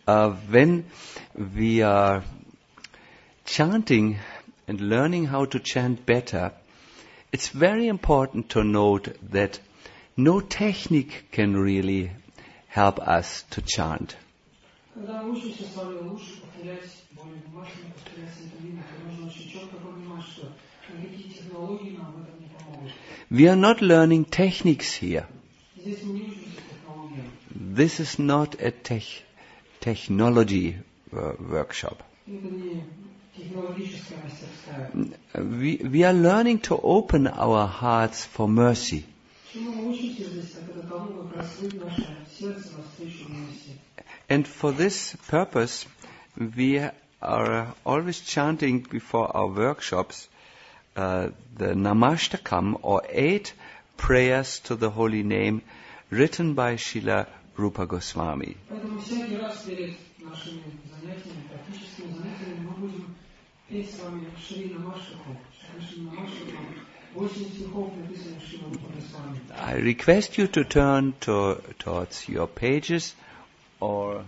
when we are chanting and learning how to chant better, it's very important to note that no technique can really help us to chant. Когда мы учимся с вами лучше повторять, более внимательно повторять синтонизм, то нужно очень четко понимать, что никакие технологии нам в этом не помогут. We are not learning techniques here. Здесь мы не учимся технологиям. This is not a technology workshop. Это не технологическая мастерская. We are learning to open our hearts for mercy. Чему мы учимся здесь, так это тому, как раскрыть наше сердце навстречу милости. And for this purpose, we are always chanting before our workshops the Namashtakam, or 8 prayers to the holy name, written by Srila Rupa Goswami. Поэтому всякий раз перед нашими занятиями, практическими занятиями, мы будем петь с вами Шри Намаштаку. Шри Намаштаку. 8 стихов написано Шри Рупа Госвами. I request you to turn towards your pages, or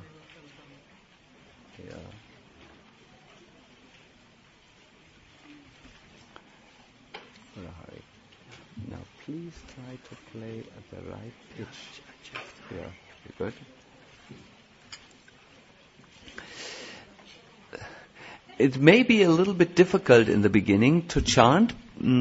now please try to play at the right pitch. Yeah, good. It may be a little bit difficult in the beginning to chant,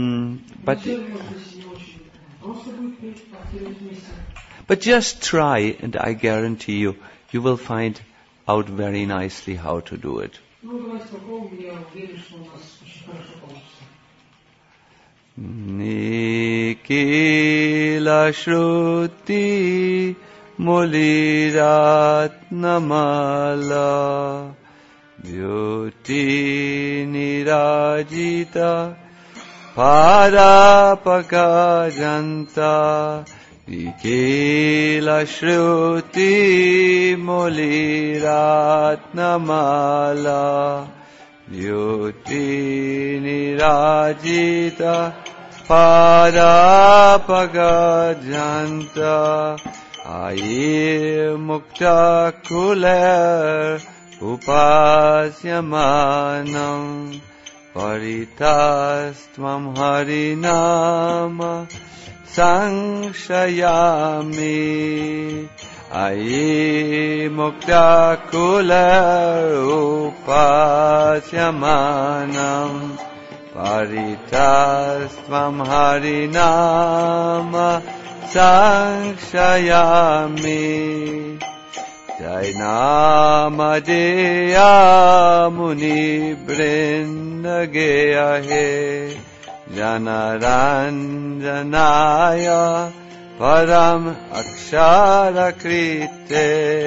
but just try, and I guarantee you will find out very nicely how to do it. Nikila Shruti Muliratnamala Vyuti Nirajita Padapakajanta Nikila Shruti Muliratnamala Vyuti Nirajita Padapakajanta Ayir Mukta Kuler Upasyamanam Paritastvam Harinama Sankshayami Ayi Mukta Kuler Upasyamanam Paritastvam Harinama Sankshayami Jainamadeya Muni Brindageya He Janaranjanaya Param Akshara Krite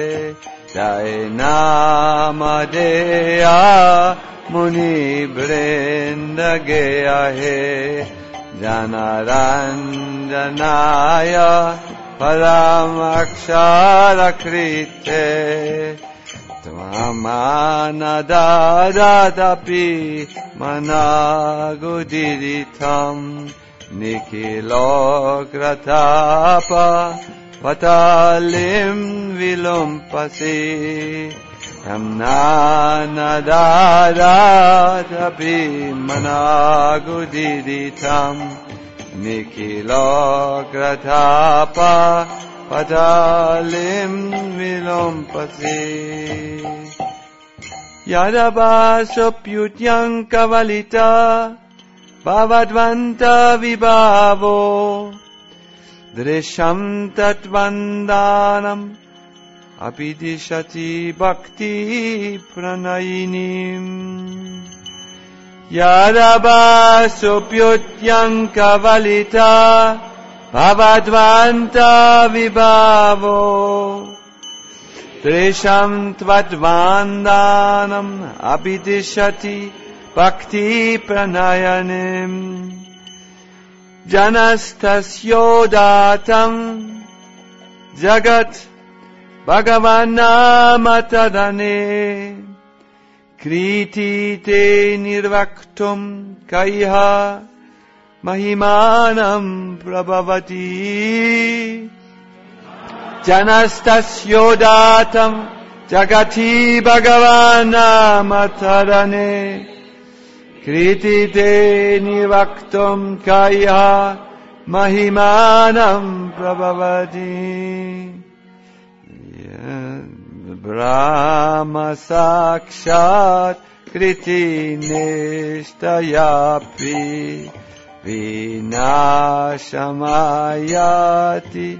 Jainamadeya Muni Brindageya He Janaranjanaya Param Akshara Krite Tvamanadadapi Managudiritam Nikilogratapa Patalim Vilumpasi Amnanadadapi Managudiritam Nikilogratapa Padalim Vilumpasi Yadabasopyutyang kavalita Bhavadvanta vibhavo Drisham tatvandanam Apidishati bhakti pranayinim Yadabasopyutyang kavalita Bhavadvanta vibhavo Trisham tvatvandanam abhidishati bhakti pranayanim Janastasyodatam jagat bhagavannamatadane Kriti te nirvaktum kaiha Mahimanam prabhavati Janastasyodatam Jagati Bhagavanamatarane Kritite Nivaktum Kaya Mahimanam Prabhavati Brahma Sakshat Kriti Nishtayapi Vinashamayati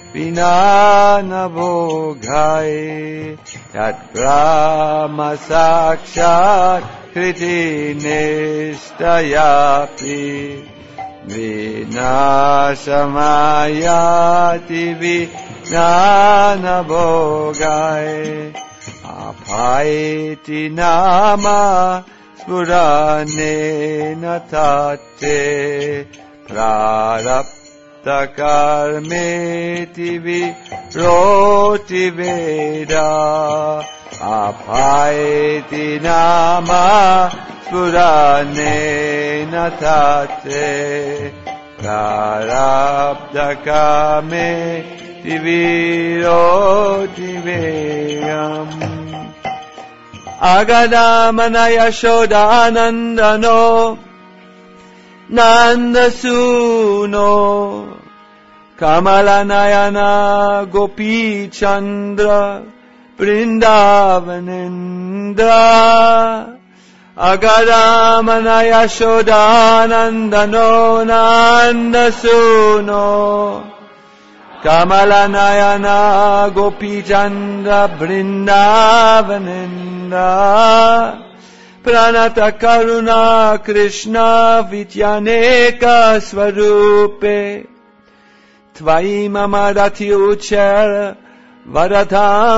Vinanabhogai Yat Brahma Sakshat Kriti Nishtayapi Vinashamayati Vinanabhogai Apaiti nama Smurane natate Prarabdha karmeti viroti veda Apaiti nama Smurane natate Prarabdha karmeti viroti vedam Agadamana Yashoda Anandano Nandasuno Kamalanayana Gopi Chandra Vrindavanendra Agadamana Yashoda Anandano Nandasuno Kamalanayana Gopi Chandra Vrindavanendra Pranata Karuna Krishna Vityaneka Swarupe Tvai Mamadati Uchar Varatam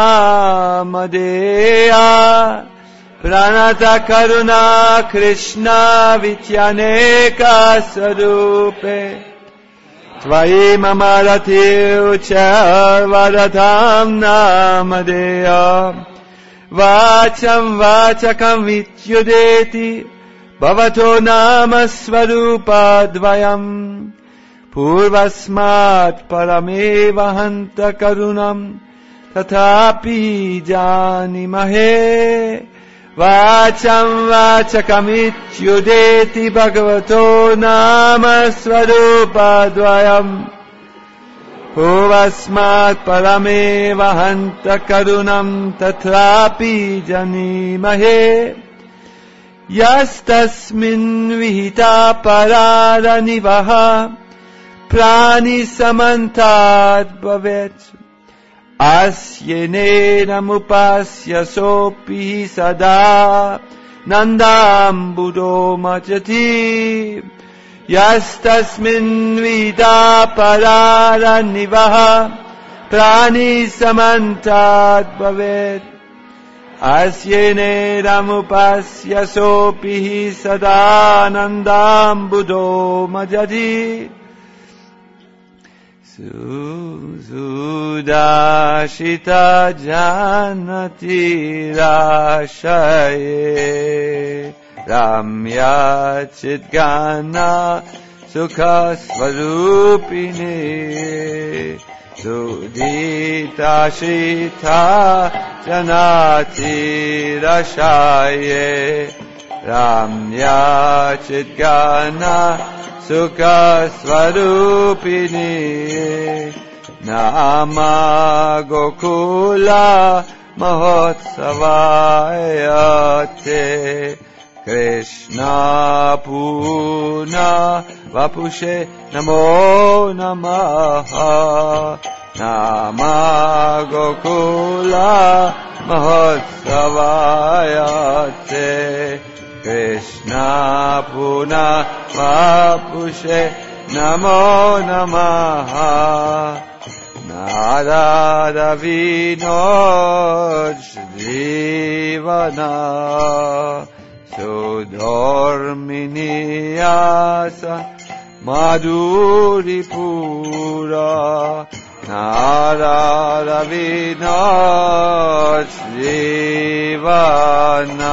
Namadeya Pranata Karuna Krishna Vityaneka Swarupe Tvai mamarati uchar varatam namadeya Vacham vachakam vityudeti Bhavato nama swarupa dvayam Purvasmat parameva hanta karunam Tathapi janimahe Vacham vachakamityudeti bhagavato nama swarupa dvayam Purvasmat parameva hanta karunam tatrapi janimahe Yastasmin vihita parada nivaha Prani samantad bhavet Asyenena mupasya sopi sada Nandambudo majati Yastasmin vida parara nivaha Prani samantad bhavet Asyenena mupasya sopi sada Nandambudo majati Sudashita janati rashaye Ramya chitgana sukha swarupine Sudita shita janati rashaye Ramya chitgana Sukha Swarupini Nama Gokula Mahotsavayate Krishna Puna Vapushe Namo Namaha Nama Gokula Mahotsavayate Krishna Puna Vapushe Namo Namaha Narada Vinod Jivana Sudorminiyasa Madhuri Pura Narada Vinod Jivana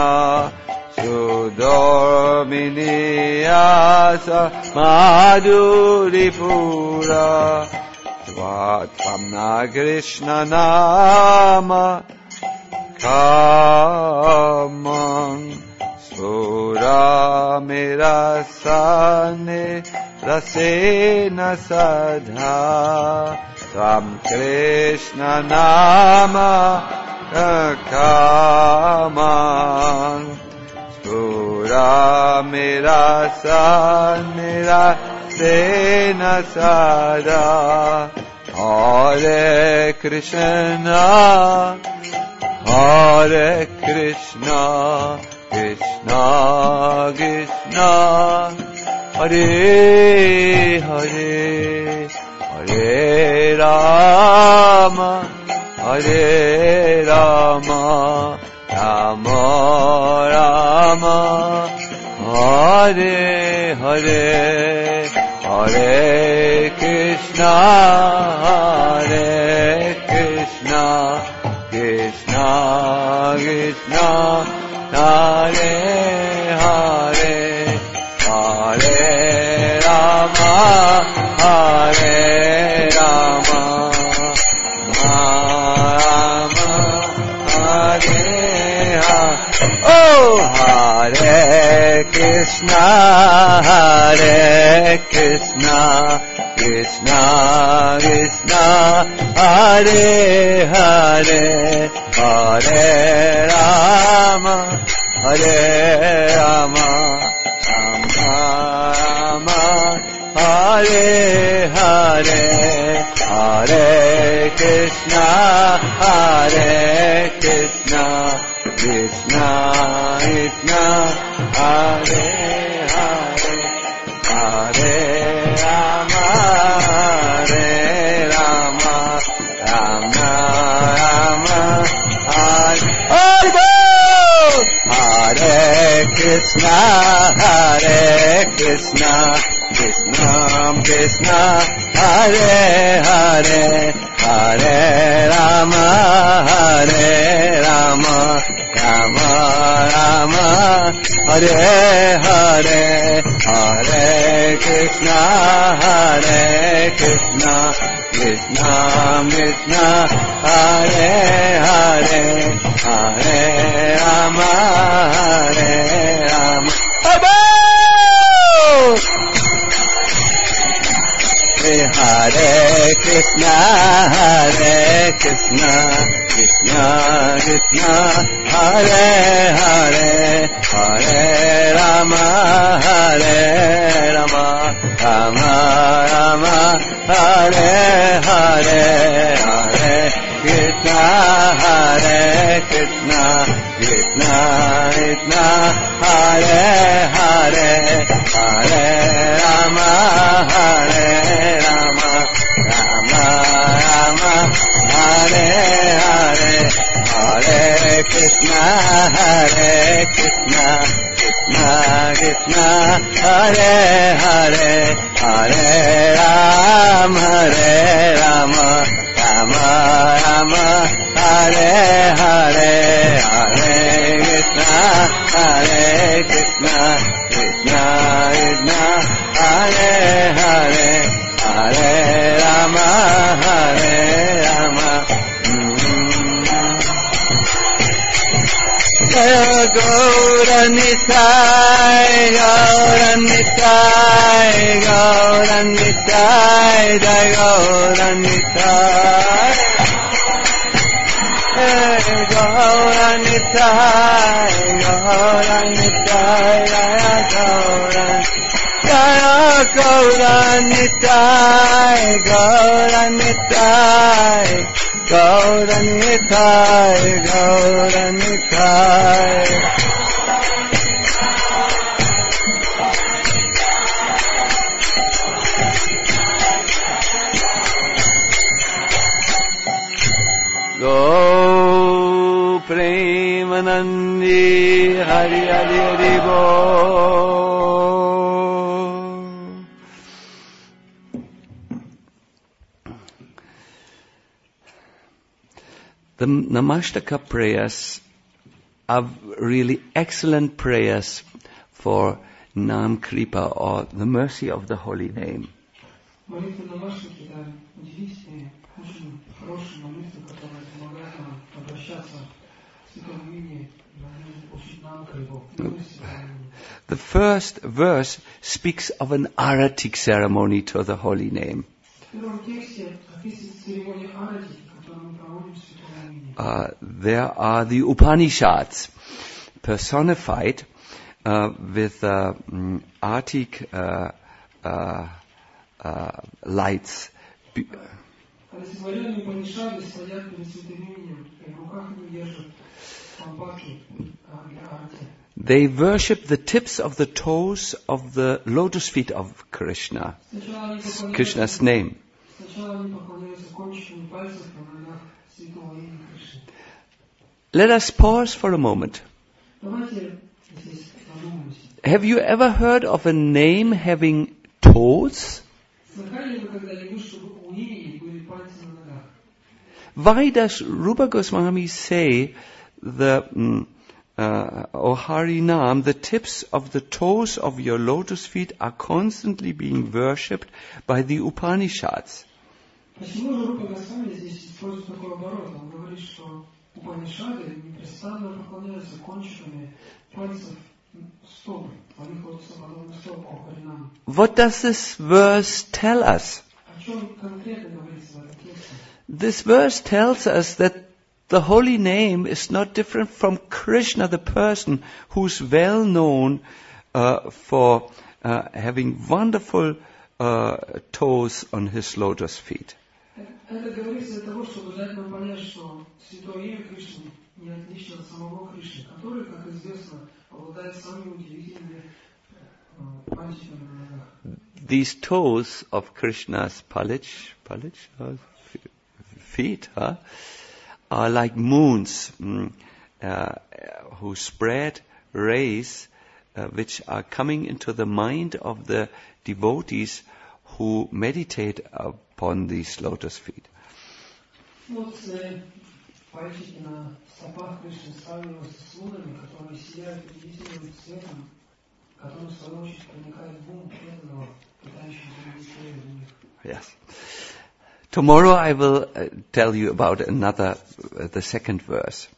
Sudorminiyasa Madhuri Pura Svatamna Krishna Nama kamang sura mera sane rasena sadha Ram Krishna nama kamang sura mera sane rasena sadha Hare Krishna Hare Krishna, Krishna Krishna, Hare Hare, Hare Rama, Hare Rama, Rama Rama, Hare Hare, Hare Krishna, Hare Krishna. Krishna, Krishna, Hare Hare, Hare Rama, Hare Rama, Rama, Hare Hare. Oh, Hare Krishna, Hare Krishna. Krishna, Krishna, Hare Hare, Hare Rama, Hare Rama, Rama Rama, Hare Hare, Hare Krishna, Hare Krishna, Krishna Krishna, Hare Hare, Hare Rama, Hare Rama, Rama Rama, Hare Krishna, Hare Krishna, Krishna Krishna, Hare Hare, Hare Rama, Hare Rama, Rama Rama, Hare Hare, Hare Krishna, Hare Krishna, Krishna Krishna, Hare Hare, Hare Rama, Hare Rama. Hare Krishna, Hare Krishna, Krishna Krishna, Hare Hare, Hare Rama, Hare Rama, Rama Rama, Hare Hare, Hare Krishna, Hare Krishna, Krishna Krishna, Hare Hare, Hare Rama, Hare Rama, Rama Rama, Hare Hare, Hare Krishna, Hare Krishna, Krishna Krishna, Hare Hare, Hare Rama, Hare Rama, Rama Rama, Hare Hare, Hare Krishna, Hare Krishna, Krishna Krishna, Hare Hare, Hare Rama, Hare Rama. Gaura Nitai, Gaura Nitai, Gaura Nitai, Jai Gaura Nitai. Gaura Nitai, Gaura Nitai, Jaya Gaura, Jaya Gaura Nitai, Gaura Nitai, Gaura Nitai, Gaura Nitai. Go Premanandi, Hari Hari Hari Bo. The Namashtaka prayers are really excellent prayers for Nam Kripa, or the mercy of the holy name. Молитвы Намаштаки — это удивительные, очень хорошие молитвы, которые помогают нам обращаться с Святого имени, очень нам его, Святого имени. The first verse speaks of an aratic ceremony to the holy name. В первом тексте описывается церемония арати, которую мы проводим в Святого имени. There are the Upanishads personified with artic lights. Олицетворенные Упанишады стоят перед Святым именем, и в руках они держат лампадки для арати. They worship the tips of the toes of the lotus feet of Krishna, Krishna's name. Сначала они поклоняются кончиками пальцев на ногах Святого имени Кришны. Let us pause for a moment. Давайте здесь задумаемся. Have you ever heard of a name having toes? Слыхали ли вы когда-нибудь, чтобы у имени были пальцы на ногах? Why does Rupa Goswami say the O Harinam, the tips of the toes of your lotus feet are constantly being worshipped by the Upanishads? Почему же Рупа Госвами здесь использует такой оборот? Он говорит, что Упанишады непрестанно поклоняются кончиками пальцев стоп, подобно стопу Харинам. What does this verse tell us? О чем конкретно говорится в этом тексте? This verse tells us that the holy name is not different from Krishna, the person who's well known for having wonderful toes on his lotus feet. Это говорится для того, чтобы дать нам понять, что Святое имя Кришны не отлично от самого Кришны, который, как известно, обладает самыми удивительными пальчиками на ногах. These toes of Krishna's feet, are like moons who spread rays which are coming into the mind of the devotees who meditate upon these lotus feet. Вот пальчики на стопах Кришны сравниваются с лунами, которые сияют удивительным цветом, который в свою очередь проникает в ум преданного, пытающегося медитировать в них. Yes. Tomorrow I will tell you about the second verse.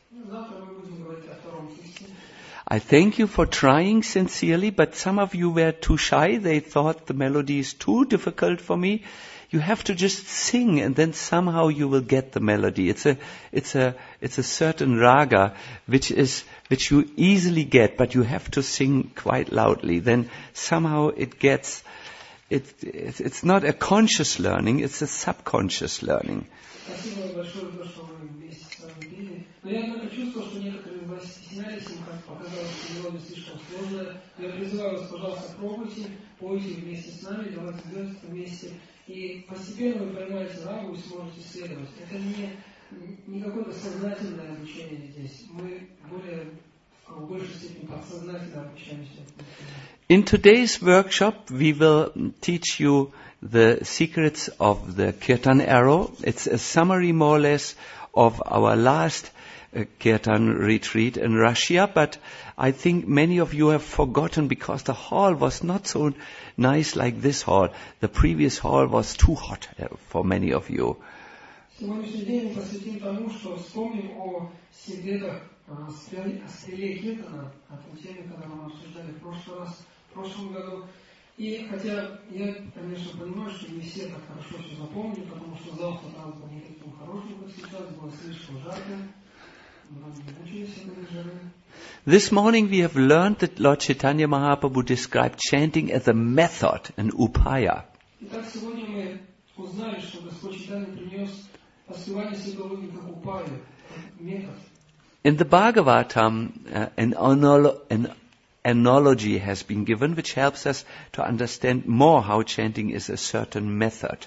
I thank you for trying sincerely, but some of you were too shy. They thought the melody is too difficult for me. You have to just sing, and then somehow you will get the melody. It's a certain raga which you easily get, but you have to sing quite loudly. Then somehow it gets. It's not a conscious learning, it's a subconscious learning. Спасибо большое, что вы вместе с нами пели. Но я только чувствовал, что некоторые из вас стеснялись, им показалось, что мелодия слишком сложная. Я призываю вас, пожалуйста, пробуйте, пойте вместе с нами, давайте делать это вместе. И постепенно вы поймаете рагу и сможете следовать. Это не какое-то сознательное обучение здесь. Мы в большей степени подсознательно обучаемся. In today's workshop, we will teach you the secrets of the Kirtan arrow. It's a summary, more or less, of our last Kirtan retreat in Russia, but I think many of you have forgotten because the hall was not so nice like this hall. The previous hall was too hot for many of you. Сегодняшний день мы посвятим тому, что вспомним о секретах стреле Киртана, о той теме, которую мы обсуждали в прошлом году. И хотя я, конечно, понимаю, что не все так хорошо все запомнили, потому что зал там был не таким хорошим, как сейчас, было слишком жарко, многие мучились этой жары. This morning we have learned that Lord Chaitanya Mahaprabhu described chanting as a method, an upaya. Итак, сегодня мы узнали, что Господь Чайтанья принес воспевание Святого имени как упаю, как метод. In the Bhagavatam, an analogy has been given which helps us to understand more how chanting is a certain method.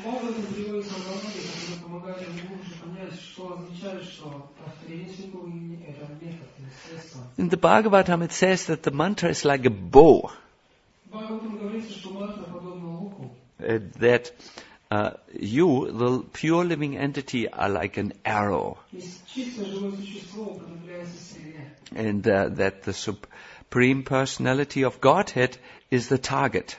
In the Bhagavatam it says that the mantra is like a bow. That you, the pure living entity, are like an arrow. And that the Supreme Personality of Godhead is the target.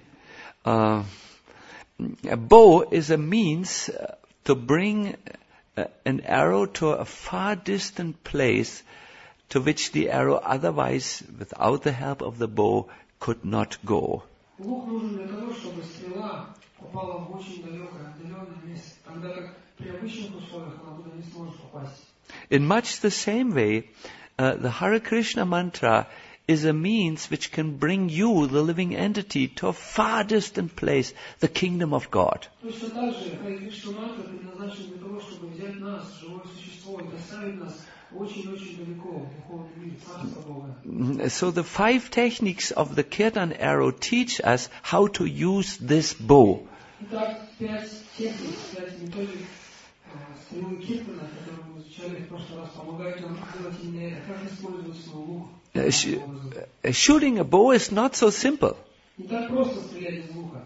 A bow is a means to bring an arrow to a far distant place to which the arrow otherwise, without the help of the bow, could not go. Лук нужен для того, чтобы стрела попала в очень далекое, отдаленное место, тогда как при обычных условиях она туда не сможет попасть. In much the same way, the Hare Krishna mantra is a means which can bring you, the living entity, to a far distant place, the kingdom of God. Точно так же Харе Кришна мантра предназначена для того, чтобы взять нас, живое существо, и доставить нас очень-очень далеко, в духовный мир, Царство Бога. So the 5 techniques of the Kirtan arrow teach us how to use this bow. Итак, 5 техник, 5 методик стрелы Киртана, которые мы изучали в прошлый раз, помогают нам делать именно это, как использовать свой лук. Shooting a bow is not so simple. Не так просто стрелять из лука.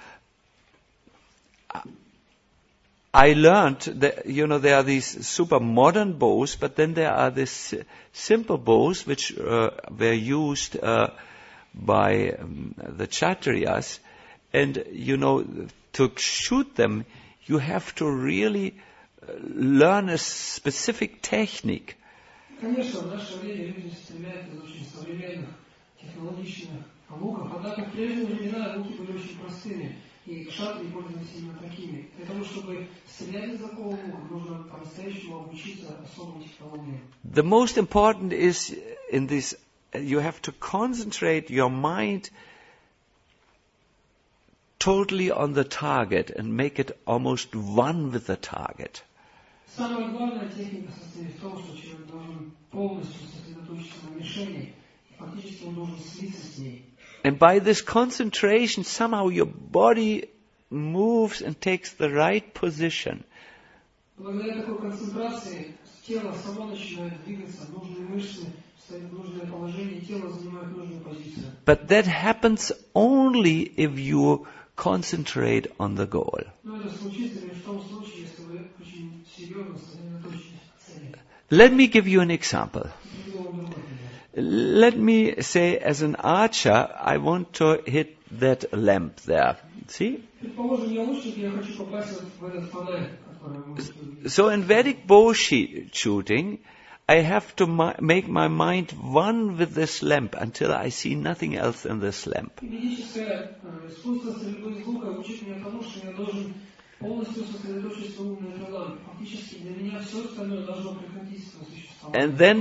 I learned that, there are these super modern bows, but then there are these simple bows which were used by the Kshatriyas. And, to shoot them, you have to really learn a specific technique. Конечно, в наше время люди стреляют из очень современных, технологичных луков, однако в прежние времена луки были очень простыми, и кшатрии пользовались именно такими. Для того, чтобы стрелять из такого лука, нужно по-настоящему обучиться особым технологиям. The most important is in this, you have to concentrate your mind totally on the target and make it almost one with the target. Самая главная техника состоит в том, что человек должен полностью сосредоточиться на мишени, и фактически он должен слиться с ней. And by this concentration, somehow your body moves and takes the right position. Благодаря такой концентрации тело само начинает двигаться, нужные мышцы встают в нужное положение, и тело занимает нужную позицию. But that happens only if you concentrate on the goal. Но это случится лишь в том случае, если вы очень серьезно сосредоточитесь на цели. Let me give you an example. Приведу вам другой пример. Let me say, as an archer, I want to hit that lamp there. See? Предположим, я лучник, и я хочу попасть вот в этот фонарь, который вы можете увидеть. So in Vedic bow shooting, I have to make my mind one with this lamp until I see nothing else in this lamp. Ведическое искусство стрельбы из лука учит меня тому, что я должен полностью сосредоточить свой ум на этой лампе. Фактически для меня все остальное должно прекратить свое существование.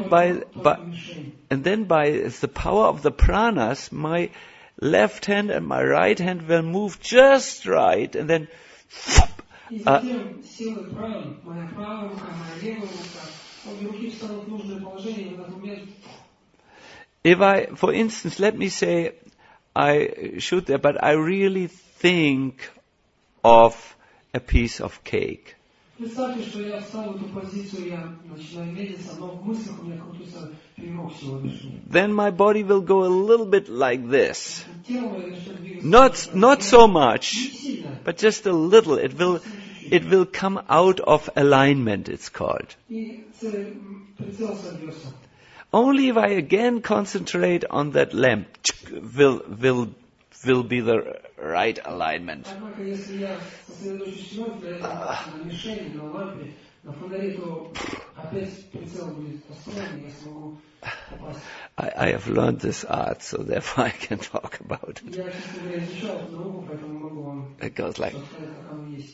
And then by the power of the pranas, my left hand and my right hand will move just right, and then И затем силой пран, моя правая рука, моя левая рука, обе руки встанут в нужное положение, и в этот момент. If I, for instance, let me say, I shoot there, but I really think of a piece of cake. Представьте, что я встал в эту позицию, я начинаю медлиться, но в мыслях у меня крутится пирог сегодняшний. Then my body will go a little bit like this. Тело мое начнет двигаться. Not so much, Не сильно. but just a little. It will come out of alignment, it's called. И прицел собьется. Only if I again concentrate on that lamp will be the right alignment. Однако, если я сосредоточусь вновь на мишени, на лампе, на фонаре, то опять прицел будет построен, и я смогу попасть. I have learned this art, so therefore I can talk about it. Я, честно говоря, изучал эту науку, поэтому могу вам It goes like, рассказать, как оно есть.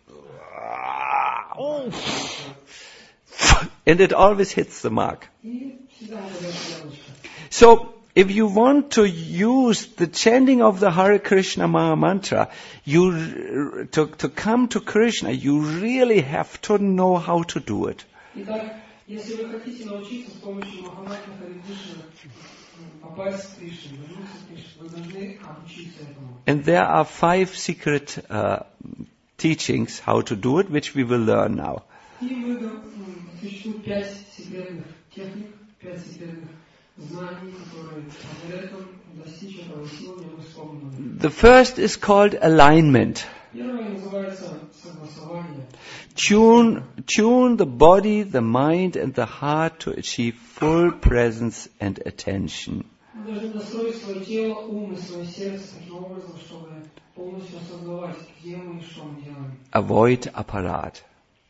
and it always hits the mark. И всегда угадать яблочко. So, if you want to use the chanting of the Hare Krishna Maha Mantra, to come to Krishna, you really have to know how to do it. Итак, если вы хотите научиться с помощью Махамантры Харе Кришны попасть к Кришне, вернуться к Кришне, вы должны обучиться этому. And there are 5 secret teachings how to do it, which we will learn now. И существует 5 секретных техник, 5 секретных знаний, которые позволяют нам достичь этого. Сегодня мы вспомним. The first is called alignment. Первое называется согласование. Tune the body, the mind and the heart to achieve full presence and attention. Мы должны настроить свое тело, ум и свое сердце таким образом, чтобы полностью осознавать, где мы и что мы делаем. Avoid apparat.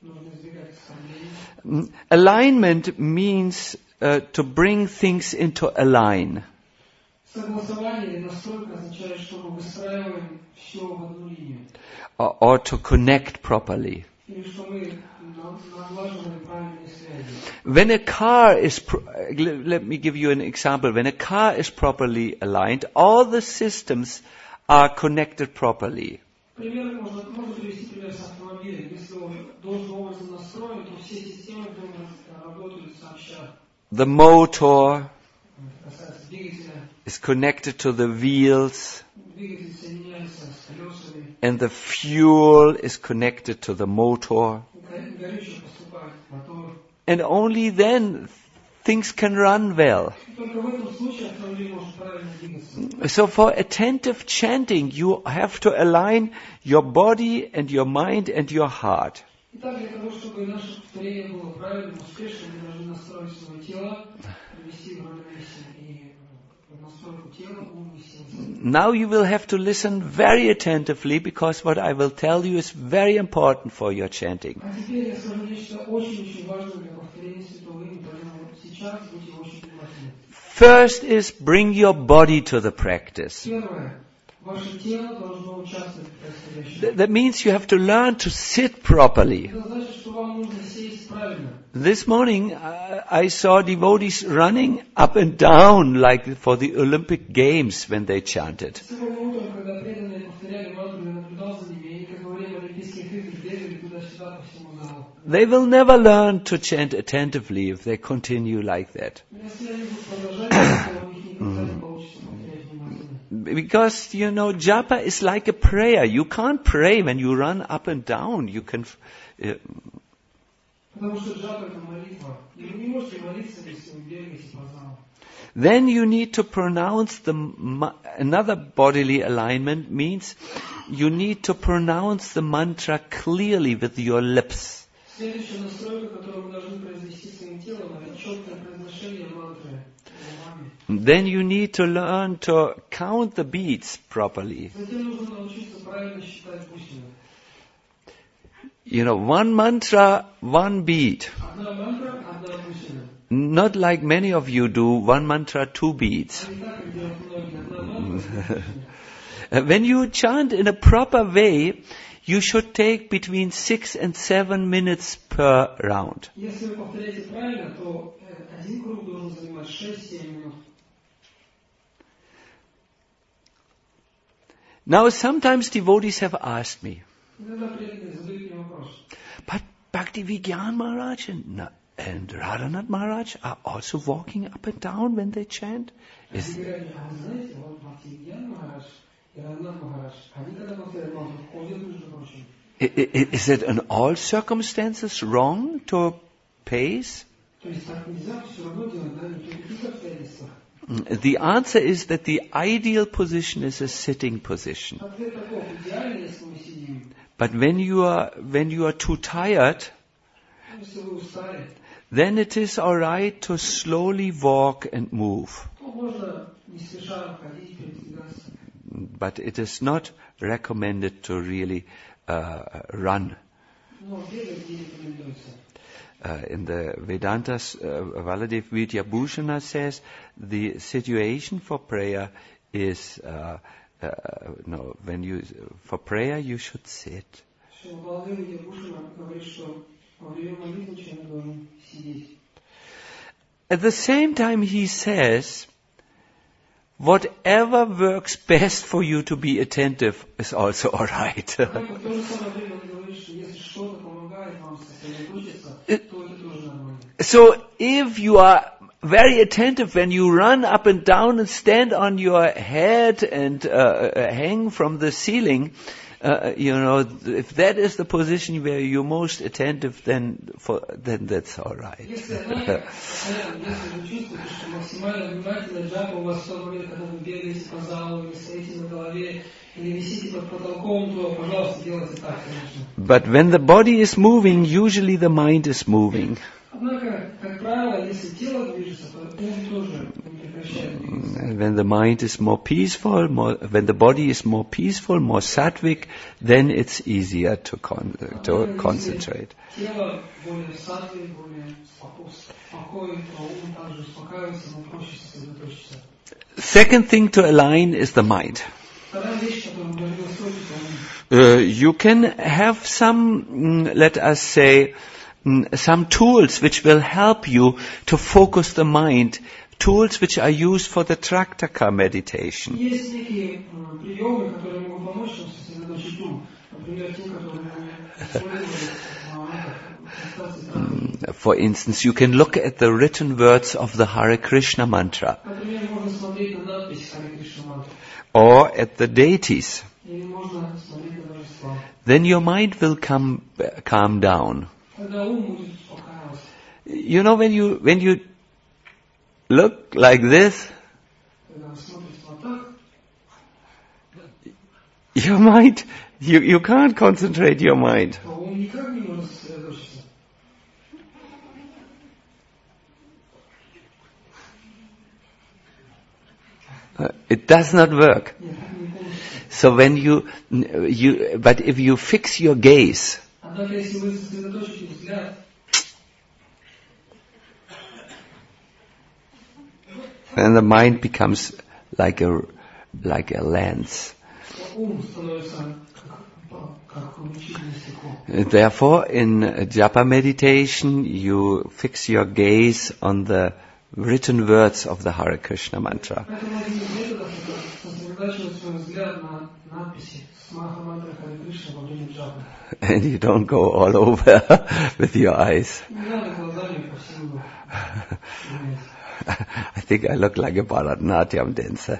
нужно избегать оскорблений. Alignment means to bring things into a line. Согласование или настройка означает, что мы выстраиваем все в одну линию. Or to connect properly. Или что мы налаживаем правильные связи. When a car is, let me give you an example. When a car is properly aligned, all the systems are connected properly. Пример можно привести пример с автомобилем. Если он должным образом настроен, то все системы работают сообща. The motor Касается двигателя, is connected to the wheels, двигатель соединяется с колесами, and the fuel is connected to the motor. горючее поступает в мотор. And only then things can run well. Только в этом случае автомобиль может правильно двигаться. So for attentive chanting, you have to align your body and your mind and your heart. Итак, для того, чтобы наше повторение было правильным, успешным, мы должны настроить свое тело, привести в равновесие и настройку тела, ум и сердце. Now you will have to listen very attentively because what I will tell you is very important for your chanting. А теперь я скажу нечто очень-очень важное для повторения святого имени, поэтому сейчас будьте очень внимательны. First is bring your body to the practice. Первое. Ваше тело должно участвовать в происходящем. That means you have to learn to sit properly. Это значит, что вам нужно сесть правильно. This morning I saw devotees running up and down like for the Olympic Games when they chanted. Сегодня утром, когда преданные повторяли мантру, я наблюдал за ними, и как во время Олимпийских игр бегали туда-сюда по всему залу. They will never learn to chant attentively if they continue like that. Если они будут продолжать, то у них никогда не получится повторять внимательно. Because, japa is like a prayer. You can't pray when you run up and down. You can... Потому что джапа это молитва. И вы не можете молиться, если вы бегаете по залу. Then you need to pronounce another bodily alignment means you need to pronounce the mantra clearly with your lips. Следующая настройка, которую вы должны произвести своим телом, это четкое произношение мантры. Then you need to learn to count the beats properly. Затем нужно научиться правильно считать бусины. One mantra, one beat. Одна мантра, одна бусина. Not like many of you do, one mantra, two beats. А не так, как делают многие. Одна мантра, одна бусина. When you chant in a proper way, you should take between 6 and 7 minutes per round. Если вы повторяете правильно, то один круг должен занимать 6-7 минут. Now, sometimes devotees have asked me, Иногда преданные задают мне вопрос. but Bhaktivigyan Maharaj and Radhanath Maharaj are also walking up and down when they chant? Они говорят, а вы знаете, вот Бхактивигьян Махарадж и Радханат Махарадж, они когда повторяют мантру, ходят, между прочим. Is it in all circumstances wrong to pace? То есть так нельзя все равно делать, да, не при каких обстоятельствах. The answer is that the ideal position is a sitting position. Ответ таков, идеально, если мы сидим. But when you are too tired, Если вы устали, then it is all right to slowly walk and move. то можно не спеша ходить, передвигаться. But it is not recommended to really run. Но бегать не рекомендуется. In the Vedantas, Valadev Vidyabhushana says the situation for prayer is for prayer you should sit. Что Баладев Видьябхушана говорит, что во время молитвы человек должен сидеть. At the same time he says, whatever works best for you to be attentive is also all right. Однако в то же самое время он говорит, что если что-то помогает вам сосредоточиться, то это тоже нормально. So if you are very attentive when you run up and down and stand on your head and hang from the ceiling, if that is the position where you're most attentive, then that's all right. Если вы чувствуете, что максимально внимательно джапа у вас в то время, когда вы бегаете по залу, или стоите на голове, или висите под потолком, то, пожалуйста, делайте так, конечно. But when the body is moving, usually the mind is moving. Однако, как правило, если тело движется, то ум тоже не прекращает двигаться. When the mind is more peaceful, when the body is more peaceful, more sattvic, then it's easier to concentrate. Тело более сатвик, более спокойно, ум также успокаивается, но проще сосредоточиться. Second thing to align is the mind. Вторая вещь, которую мы должны устроить, You can have some, let us say, some tools which will help you to focus the mind, tools which are used for the Traktaka meditation. есть некие приемы, которые могут помочь нам сосредоточить ум. Например, те, которые мы использовали в медитации Трактака. For instance, you can look at the written words of the Hare Krishna mantra, Например, можно смотреть на надпись Харе Кришна мантры, or at the deities. или можно смотреть на божества. Then your mind will calm down. Тогда ум будет успокаиваться. You know, when you look like this, Когда вы смотрите вот так, your mind, you can't concentrate your mind. то ум никак не может сосредоточиться. It does not work. Нет, так не получится. So when but if you fix your gaze, Однако, если вы сосредоточите взгляд, then the mind becomes like a lens. то ум становится как увеличительное стекло. Therefore, in japa meditation, you fix your gaze on the written words of the Hare Krishna mantra. Поэтому один из методов — это сосредотачивать свой взгляд на надписи с Махамантры Харе Кришна во время джапы. And you don't go all over with your eyes. Не надо глазами по всему гулять. I think I look like a Bharatanatyam dancer.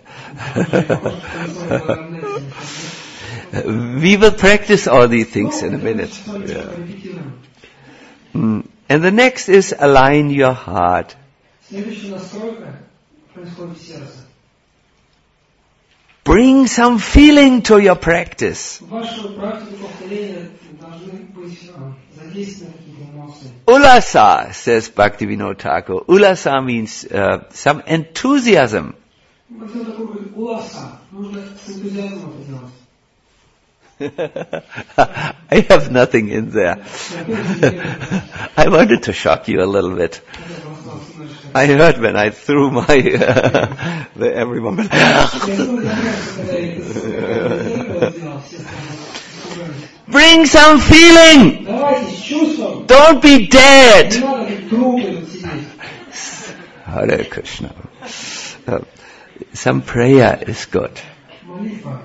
We will practice all these things in a minute. Yeah. And the next is align your heart. Следующая настройка происходит в сердце. Bring some feeling to your practice. В вашу практику повторения должны быть задействованы какие-то эмоции. Ulasa, says Bhaktivinoda Thakur. Ulasa means some enthusiasm. Бхактивinoda Тхакур говорит, уласа, нужно с энтузиазмом это делать. I have nothing in there. I wanted to shock you a little bit. I heard when I threw my, everyone went, bring some feeling! Давайте с чувством, Don't be не dead! надо как трупы сидеть. Hare Krishna. Some prayer is good. Молитва.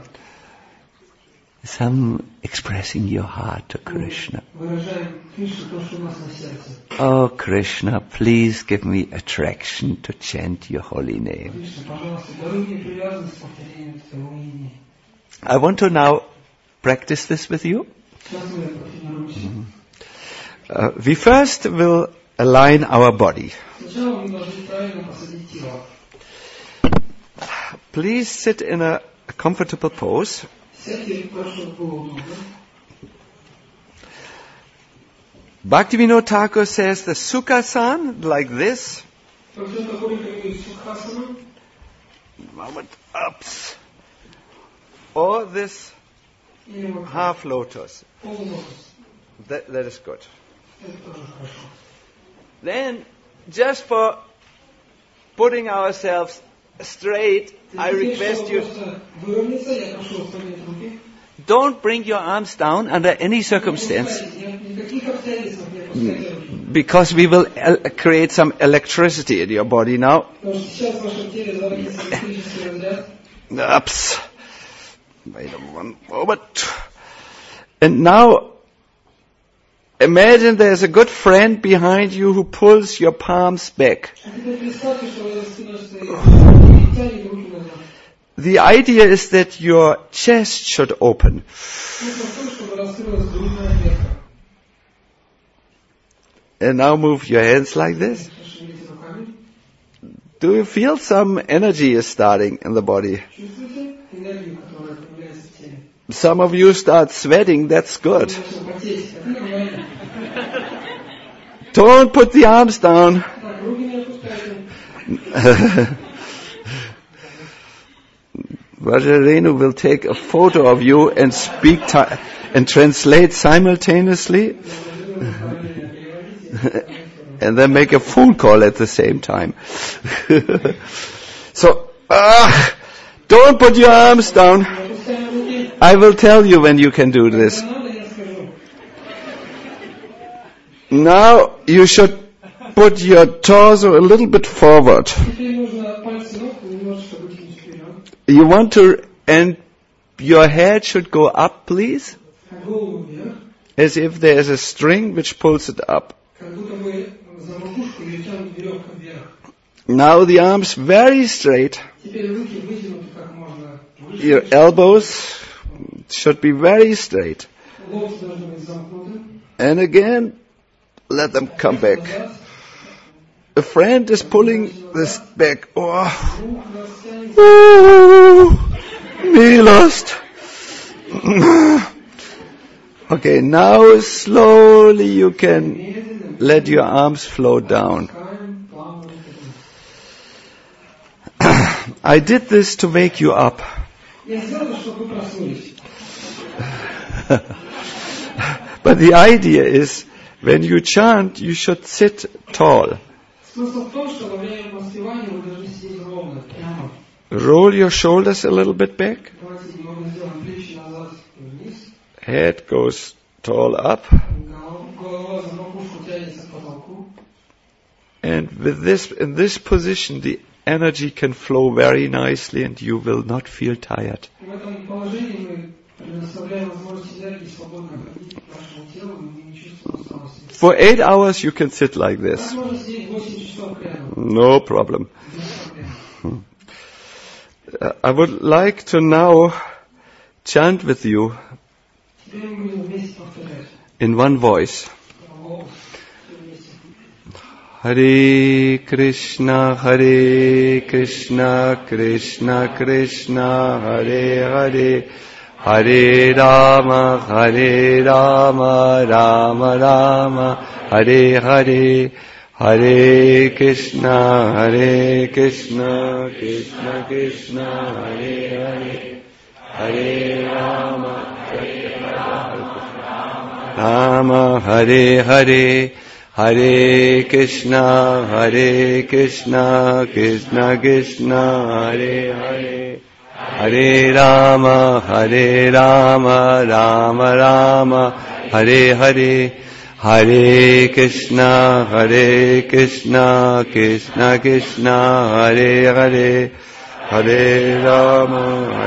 Some expressing your heart to Krishna. Выражаем Кришне то, что у нас на сердце. Oh Krishna, please give me attraction to chant your holy name. Кришна, пожалуйста, даруй мне привязанность к повторению Твоего имени. I want to now practice this with you. Сейчас мы потренируемся. We first will align our body. Сначала мы должны правильно посадить тело. Please sit in a comfortable pose. Сядьте, прошу, было удобно. Bhaktivinoda Thakur says the Sukhasana, like this. Бхактивinoda Тхакур рекомендует Сукхасану. Moment, ups. Or this Или вот half lotus. полулотос. That is good. Это тоже хорошо. Then, just for putting ourselves straight, I request you, Просто выровняться, я прошу вас поднять руки. don't bring your arms down under any circumstance, Никаких обстоятельств не опускайте руки. because we will create some electricity in your body now. Потому что сейчас в вашем теле зародится электрический разряд. Ups. Wait a moment. And now, imagine there's a good friend behind you who pulls your palms back. А теперь представьте, что вы за спиной стоите и тянете руки назад. The idea is that your chest should open. Смысл в том, чтобы раскрылась грудная клетка. And now move your hands like this. Шевелите руками. Do you feel some energy is starting in the body? Чувствуете энергию, которая появляется в теле? Some of you start sweating, that's good. Вы начали потеть. Это нормально. Don't put the arms down. Так, руки не опускайте. Vajarenu will take a photo of you and speak and translate simultaneously, and then make a phone call at the same time. So, don't put your arms down. I will tell you when you can do this. Now you should put your torso a little bit forward. You want to, and your head should go up, please, as if there is a string which pulls it up. Now the arms very straight. Your elbows should be very straight. And again, let them come back. A friend is pulling this back. Me lost. Okay, now slowly you can let your arms float down. I did this to wake you up. But the idea is, when you chant, you should sit tall. Roll your shoulders a little bit back. Head goes tall up. And with this, in this position, the energy can flow very nicely and you will not feel tired. For 8 hours you can sit like this. No problem. I would like to now chant with you in one voice. Hare Krishna, Krishna Krishna, Hare Hare, Hare Rama, Rama Rama, Hare Hare, Hare Krishna, Krishna Krishna, Hare Hare, Hare Rama, Rama Hare Hare, Hare Krishna, Krishna Krishna, Hare Hare, Hare Rama, Rama Rama, Hare Hare, Hare Krishna, Krishna Krishna, Hare Hare, Hare Rama,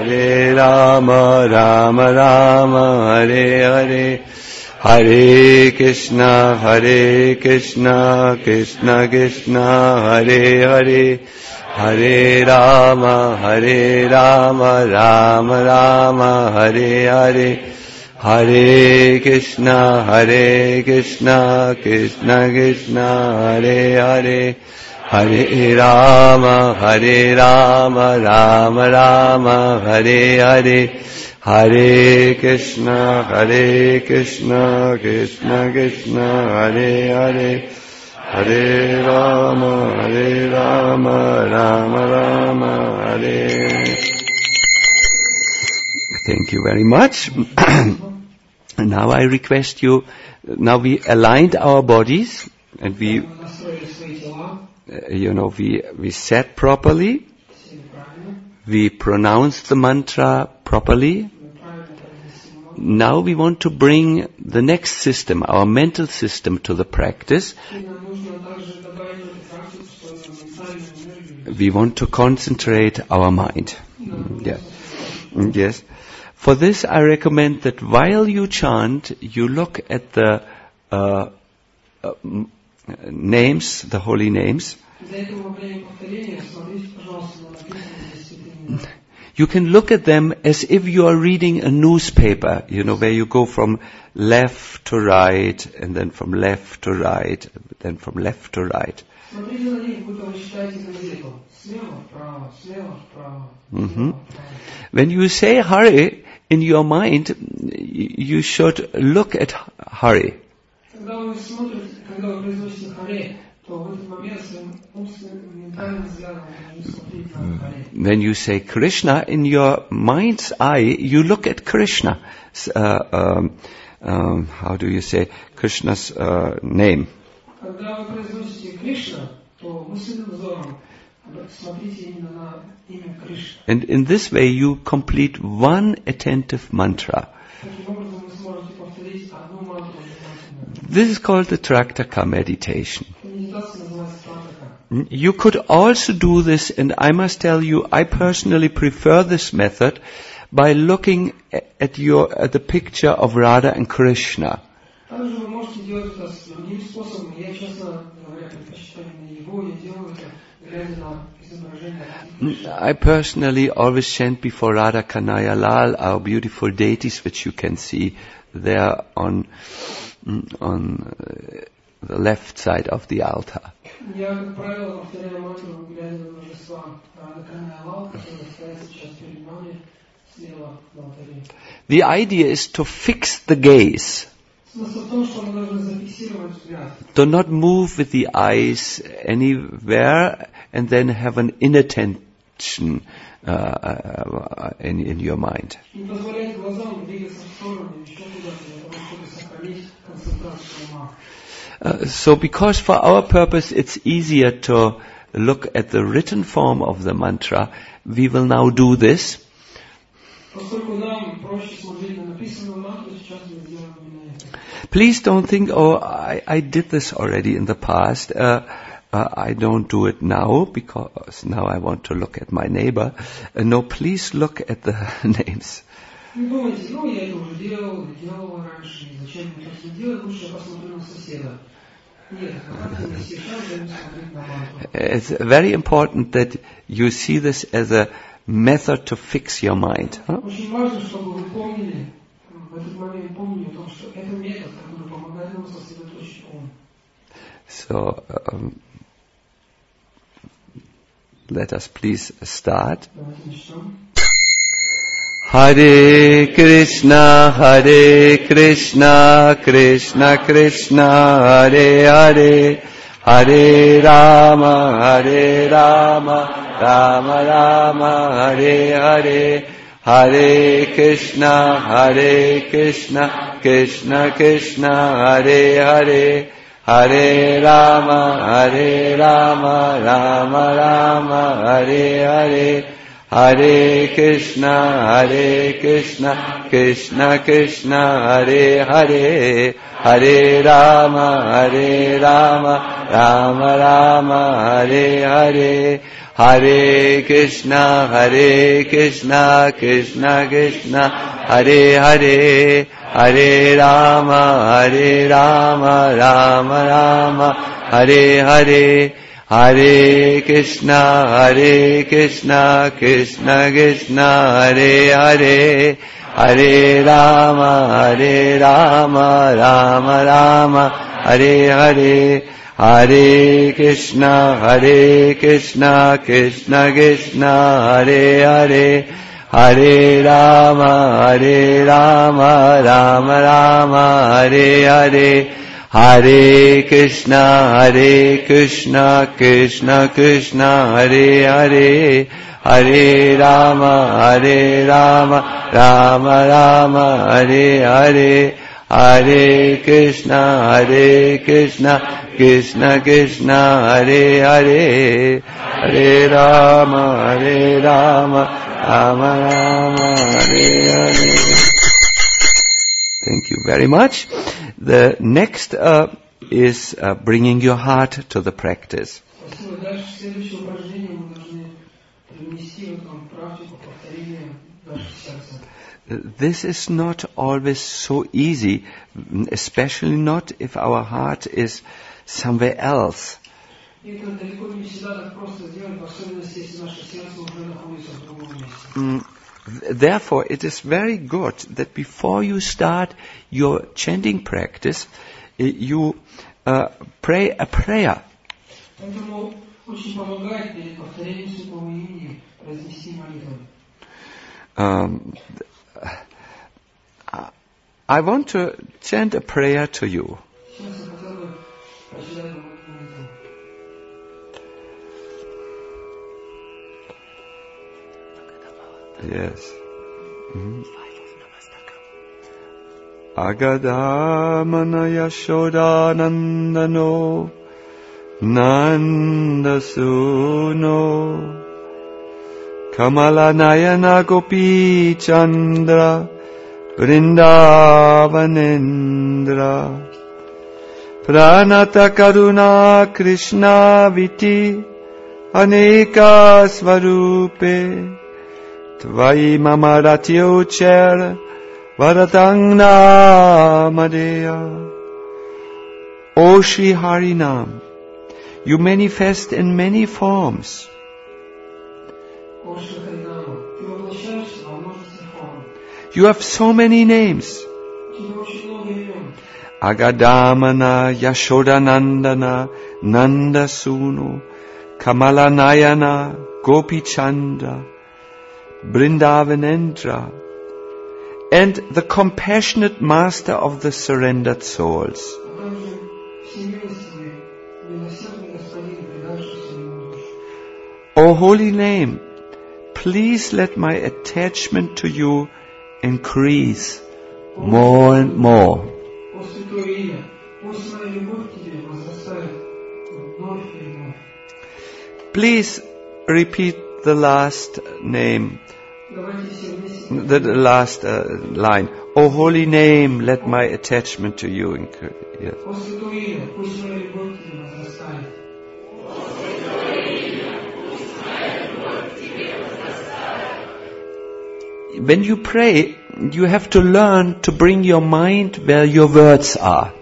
Rama Rama, Hare Hare, Hare Krishna, Krishna Krishna, Hare Hare, Hare Rama, Rama Rama, Hare Hare, Hare Krishna, Krishna Krishna, Hare Hare, Hare Rama, Rama Rama, Hare Hare, Hare Krishna, Krishna Krishna, Hare Hare, Hare Rama, Rama Rama, Hare. Thank you very much. Now I request you, now we aligned our bodies and we sat properly. We pronounced the mantra properly. Now we want to bring the next system, our mental system, to the practice. We want to concentrate our mind. Yes. For this, I recommend that while you chant, you look at the names, the holy names. You can look at them as if you are reading a newspaper, where you go from left to right, and then from left to right, then from left to right. When you say Hare, in your mind, you should look at Hare. то в этот момент своим умственным, ментальным взглядом не смотреть на Харе. When you say Krishna, in your mind's eye, you look at Krishna. How do you say Krishna's name? Когда вы произносите Кришна, то мысленным взором смотрите именно на имя Кришна. And in this way, you complete one attentive mantra. Таким образом вы сможете повторить одну мантру внимательно. This is called the Traktaka meditation. Медитация называется Тратака. You could also do this, and I must tell you, I personally prefer this method by looking at the picture of Radha and Krishna. Также вы можете делать это с другим способом. Я, честно говоря, предпочитаю именно его. Я делаю это, глядя на изображение Кришны. I personally always chant before Radha Kanaya Lal, our beautiful deities, which you can see there on the left side of the altar. Я, как правило, повторяю мантру, глядя на божества Рада Каная Лал, которые стоят сейчас перед нами слева на алтаре. The idea is to fix the gaze, Смысл в том, что мы должны зафиксировать взгляд. to not move with the eyes anywhere and then have an inattention in your mind. Не позволять глазам двигаться в сторону, еще куда-то, для того, чтобы сохранить концентрацию ума. So because for our purpose it's easier to look at the written form of the mantra, we will now do this. Поскольку нам проще смотреть на написанную мантру, сейчас мы сделаем именно это. Please don't think, oh, I did this already in the past. I don't do it now because now I want to look at my neighbor. No, please look at the names. Не думайте, я это уже делал раньше, и зачем мне это делать, лучше я посмотрю на соседа. Нет, не сейчас, я не смотреть на мантру. It's very important that you see this as a method to fix your mind. Huh? Очень важно, чтобы вы помнили, в этот момент помнили о том, что это метод, который помогает нам сосредоточить ум. So, let us please start. Давайте начнем. Hare Krishna, Krishna Krishna, Hare Hare, Hare Rama, Rama Rama, Hare Hare, Hare Krishna, Krishna Krishna, Hare Hare, Hare Rama, Rama Rama, Hare Hare, Hare Krishna, Krishna Krishna, Hare Hare, Hare Rama, Rama Rama, Hare Hare, Hare Krishna, Krishna Krishna, Hare Hare, Hare Rama, Rama Rama, Hare Hare, Hare Krishna, Krishna Krishna, Hare Hare, Hare Rama, Rama Rama, Hare Hare, Hare Krishna, Krishna Krishna, Hare Hare, Hare Rama, Rama Rama, Hare Hare, Hare Krishna, Krishna Krishna, Hare Hare, Hare Rama, Rama Rama, Hare Hare, Hare Krishna, Krishna Krishna, Hare Hare, Hare Rama, Rama Rama, Hare Hare. Thank you very much. The next is bringing your heart to the practice. Спасибо. Дальше следующее упражнение мы должны привнести в эту практику повторения дальше сердца. This is not always so easy, especially not if our heart is somewhere else. И это далеко не всегда так просто сделать, в особенности, если наше сердце уже находится в другом месте. Therefore, it is very good that before you start your chanting practice, you pray a prayer. Поэтому очень помогает перед повторением святого имени произнести молитву. I want to chant a prayer to you. Сейчас я хотел бы прочитать вам молитву. Yes. Agadamana Yashodanandano Nandasuno Kamalanayana Gopi Chandra Vrindavanendra Pranata Karuna Krishna Viti Aneka Svarupe Tvai Mamaratyo Cher Varatangna Madhya. O Shri Harinam, you manifest in many forms. You have so many names. Agadamana, Yashodanandana, Nandasunu, Kamalanayana, Gopichandra, Vrindavanendra, and the compassionate master of the surrendered souls. O holy name, please let my attachment to you increase more and more. Please repeat the last name, the last line. O holy name, let my attachment to you increase. Yes. When you pray, you have to learn to bring your mind where your words are.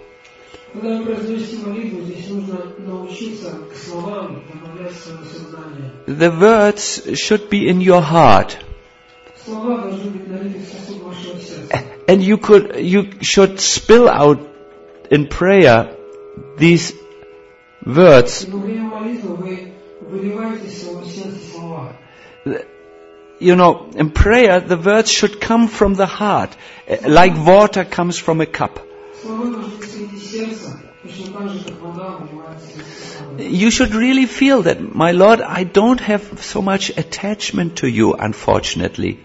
The words should be in your heart. And you should spill out in prayer these words. You know, in prayer, the words should come from the heart, like water comes from a cup. You should really feel that, my Lord, I don't have so much attachment to you, unfortunately.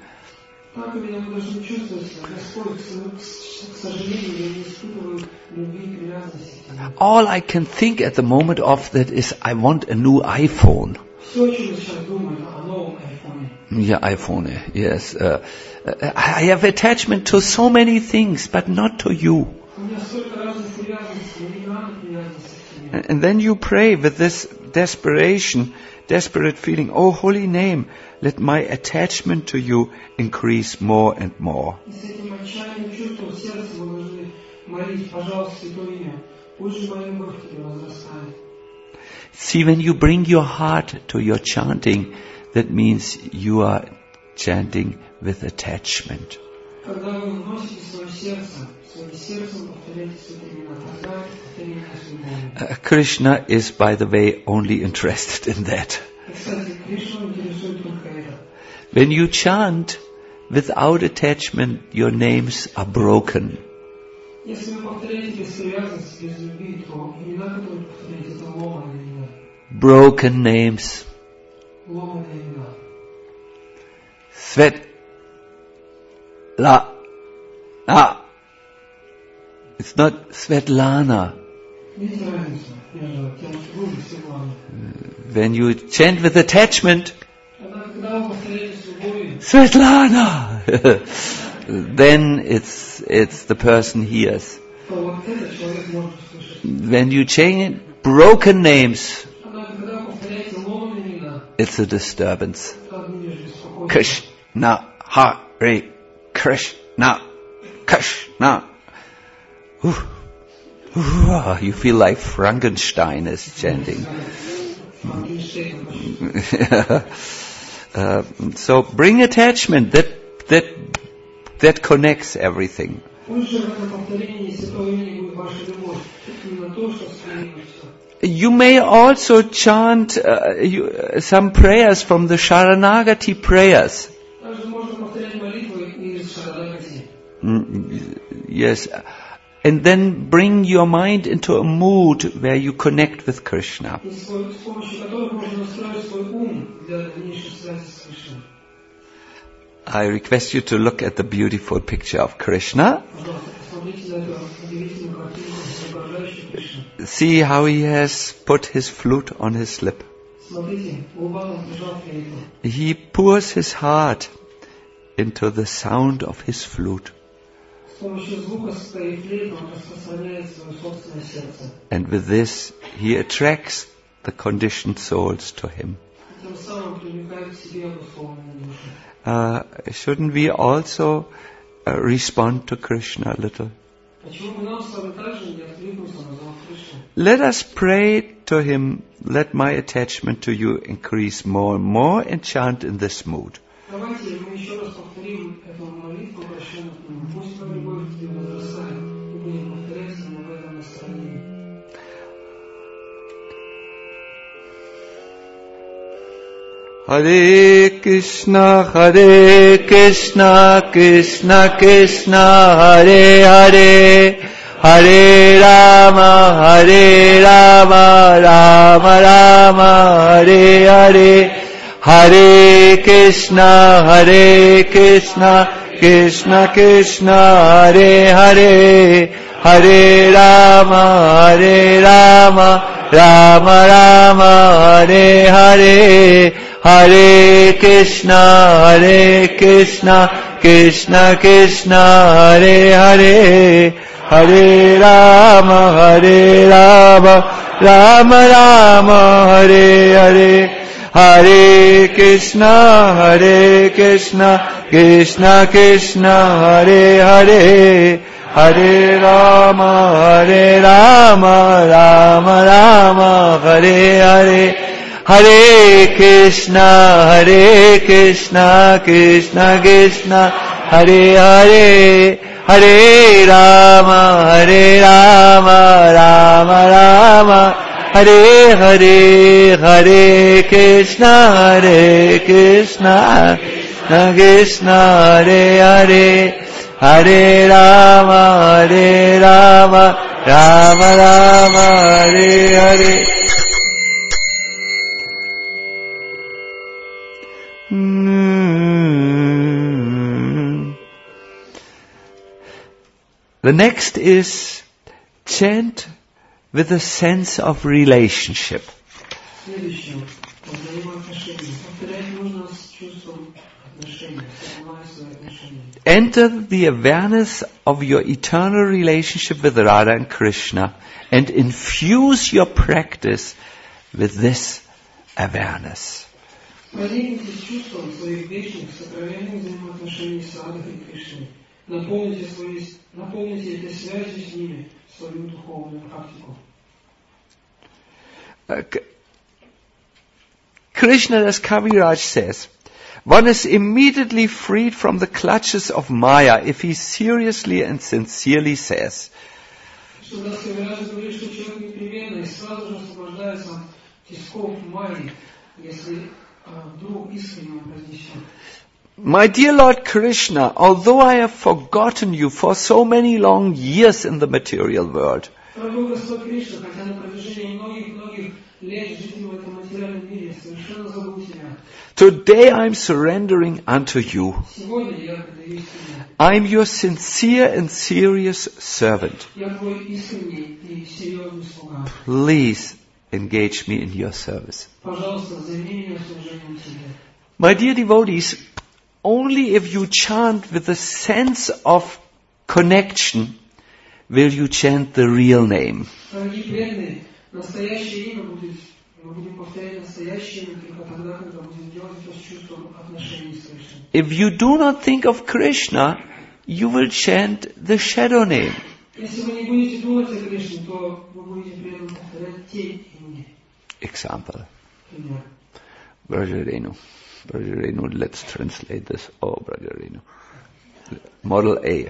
All I can think at the moment of that is, I want a new iPhone. Yeah, iPhone, yes. I have attachment to so many things, but not to you. And then you pray with this desperate feeling, oh holy name, let my attachment to you increase more and more. See, when you bring your heart to your chanting, that means you are chanting with attachment. Krishna is, by the way, only interested in that. When you chant without attachment, your names are broken. Broken names. It's not Svetlana. When you chant with attachment, Svetlana, then it's the person hears. When you chant broken names, it's a disturbance. Krishna, Hare Krishna, Krishna. You feel like Frankenstein is chanting. So bring attachment that connects everything. You may also chant some prayers from the Sharanagati prayers. Yes. And then bring your mind into a mood where you connect with Krishna. I request you to look at the beautiful picture of Krishna. Пожалуйста, посмотрите на эту удивительную картинку, изображающую Кришну. See how he has put his flute on his lip. Смотрите, Гурбан он прижал флейту. He pours his heart into the sound of his flute. С помощью звука своей флейты он распространяет свое собственное сердце. And with this, he attracts the conditioned souls to him. Тем самым привлекает к себе обусловленные души. Shouldn't we also respond to Krishna a little? Почему бы нам с вами также не откликнуться на зов Кришны? Let us pray to him, let my attachment to you increase more and more, and chant in this mood. Давайте мы еще раз повторим эту молитву, обращенную к нему. Пусть твоя любовь к тебе возрастает, и будем повторять ему в этом настроении. Hare Krishna, Krishna Krishna, Hare Hare, Hare Rama, Rama Rama, Hare Hare, Hare Krishna, Krishna Krishna, Hare Hare, Hare Rama, Rama Rama, Hare Hare, Hare Krishna, Krishna Krishna, Hare Hare, Hare Rama, Rama Rama, Hare Hare, Hare Krishna, Krishna Krishna, Hare Hare, Hare Rama, Rama Rama, Hare Hare, Hare Krishna, Krishna Krishna, Hare Hare, Hare Rama, Rama Rama, Hare Hare, Hare Krishna, Krishna Krishna, Hare Hare, Hare Rama, Rama Rama, Hare Hare. The next is chant with a sense of relationship. Следующее. Взаимоотношения. Повторять нужно с чувством отношения, осознавая свои отношения. Enter the awareness of your eternal relationship with Radha and Krishna and infuse your practice with this awareness. Проникнитесь чувством своих вечных, сокровенных взаимоотношений с Радхой и Кришной. Наполните этой связью с ними свою духовную практику. Krishnadas Kaviraj says, one is immediately freed from the clutches of Maya if he seriously and sincerely says, Шридас Кавирадж говорит, что человек непременно и сразу же освобождается от тисков Майи, если вдруг искренне он произнесет. My dear Lord Krishna, although I have forgotten you for so many long years in the material world, Дорогой Господь Кришна, хотя на протяжении многих лет жизни в этом материальном мире совершенно забыл тебя. today I am surrendering unto you. Сегодня я предаюсь тебе. I am your sincere and serious servant. Я твой искренний и серьезный слуга. Please engage me in your service. Пожалуйста, займи меня служением тебе. My dear devotees, only if you chant with a sense of connection will you chant the real name. Дорогие преданные, настоящее имя мы будем повторять настоящее имя только тогда, когда будем делать это с чувством отношений с Кришной. If you do not think of Krishna, you will chant the shadow name. Если вы не будете думать о Кришне, то вы будете при этом повторять тень имени. Example. Пример. Brajarenu. Brajarenu, let's translate this. Oh, Brajarenu. Model A.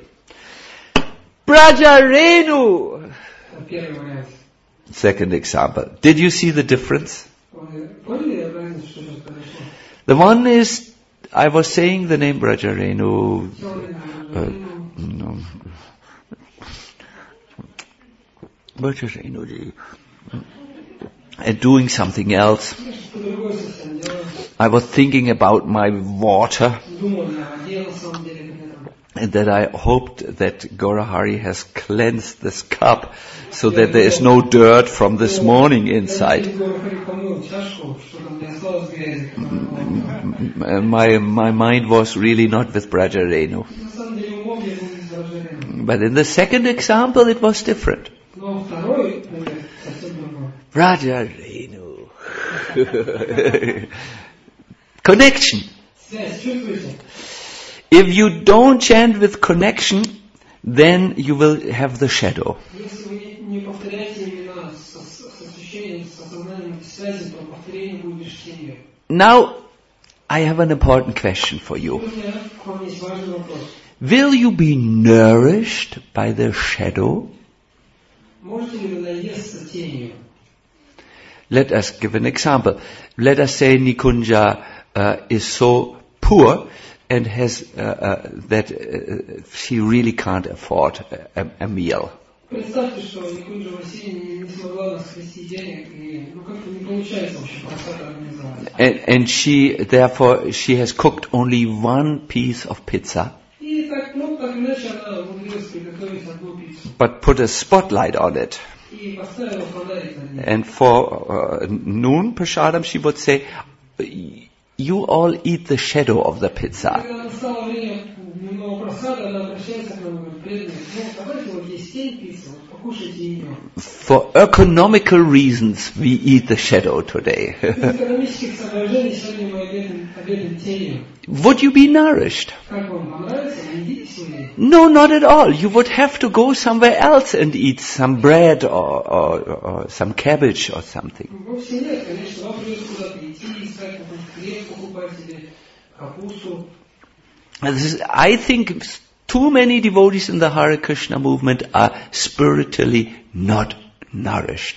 Brajarenu! Это первый вариант. Second example. Did you see the difference? Вы поняли разницу, что сейчас произошло? The one is, I was saying the name Brajarenu. No. Brajarenu. And doing something else. I was thinking about my water. самом деле при этом. And that I hoped that Gaurahari has cleansed this cup so that there is no dirt from this morning inside. My mind was really not with Braja Renu. But in the second example, it was different. Braja Renu. Connection. If you don't chant with connection, then you will have the shadow. Now, I have an important question for you. Will you be nourished by the shadow? Let us give an example. Let us say Nikunja is so poor and has that she really can't afford a meal. And she has cooked only one piece of pizza, but put a spotlight on it. And for noon prasadam she would say, you all eat the shadow of the pizza. For economical reasons, we eat the shadow today. Would you be nourished? No, not at all. You would have to go somewhere else and eat some bread or some cabbage or something. I think too many devotees in the Hare Krishna movement are spiritually not nourished.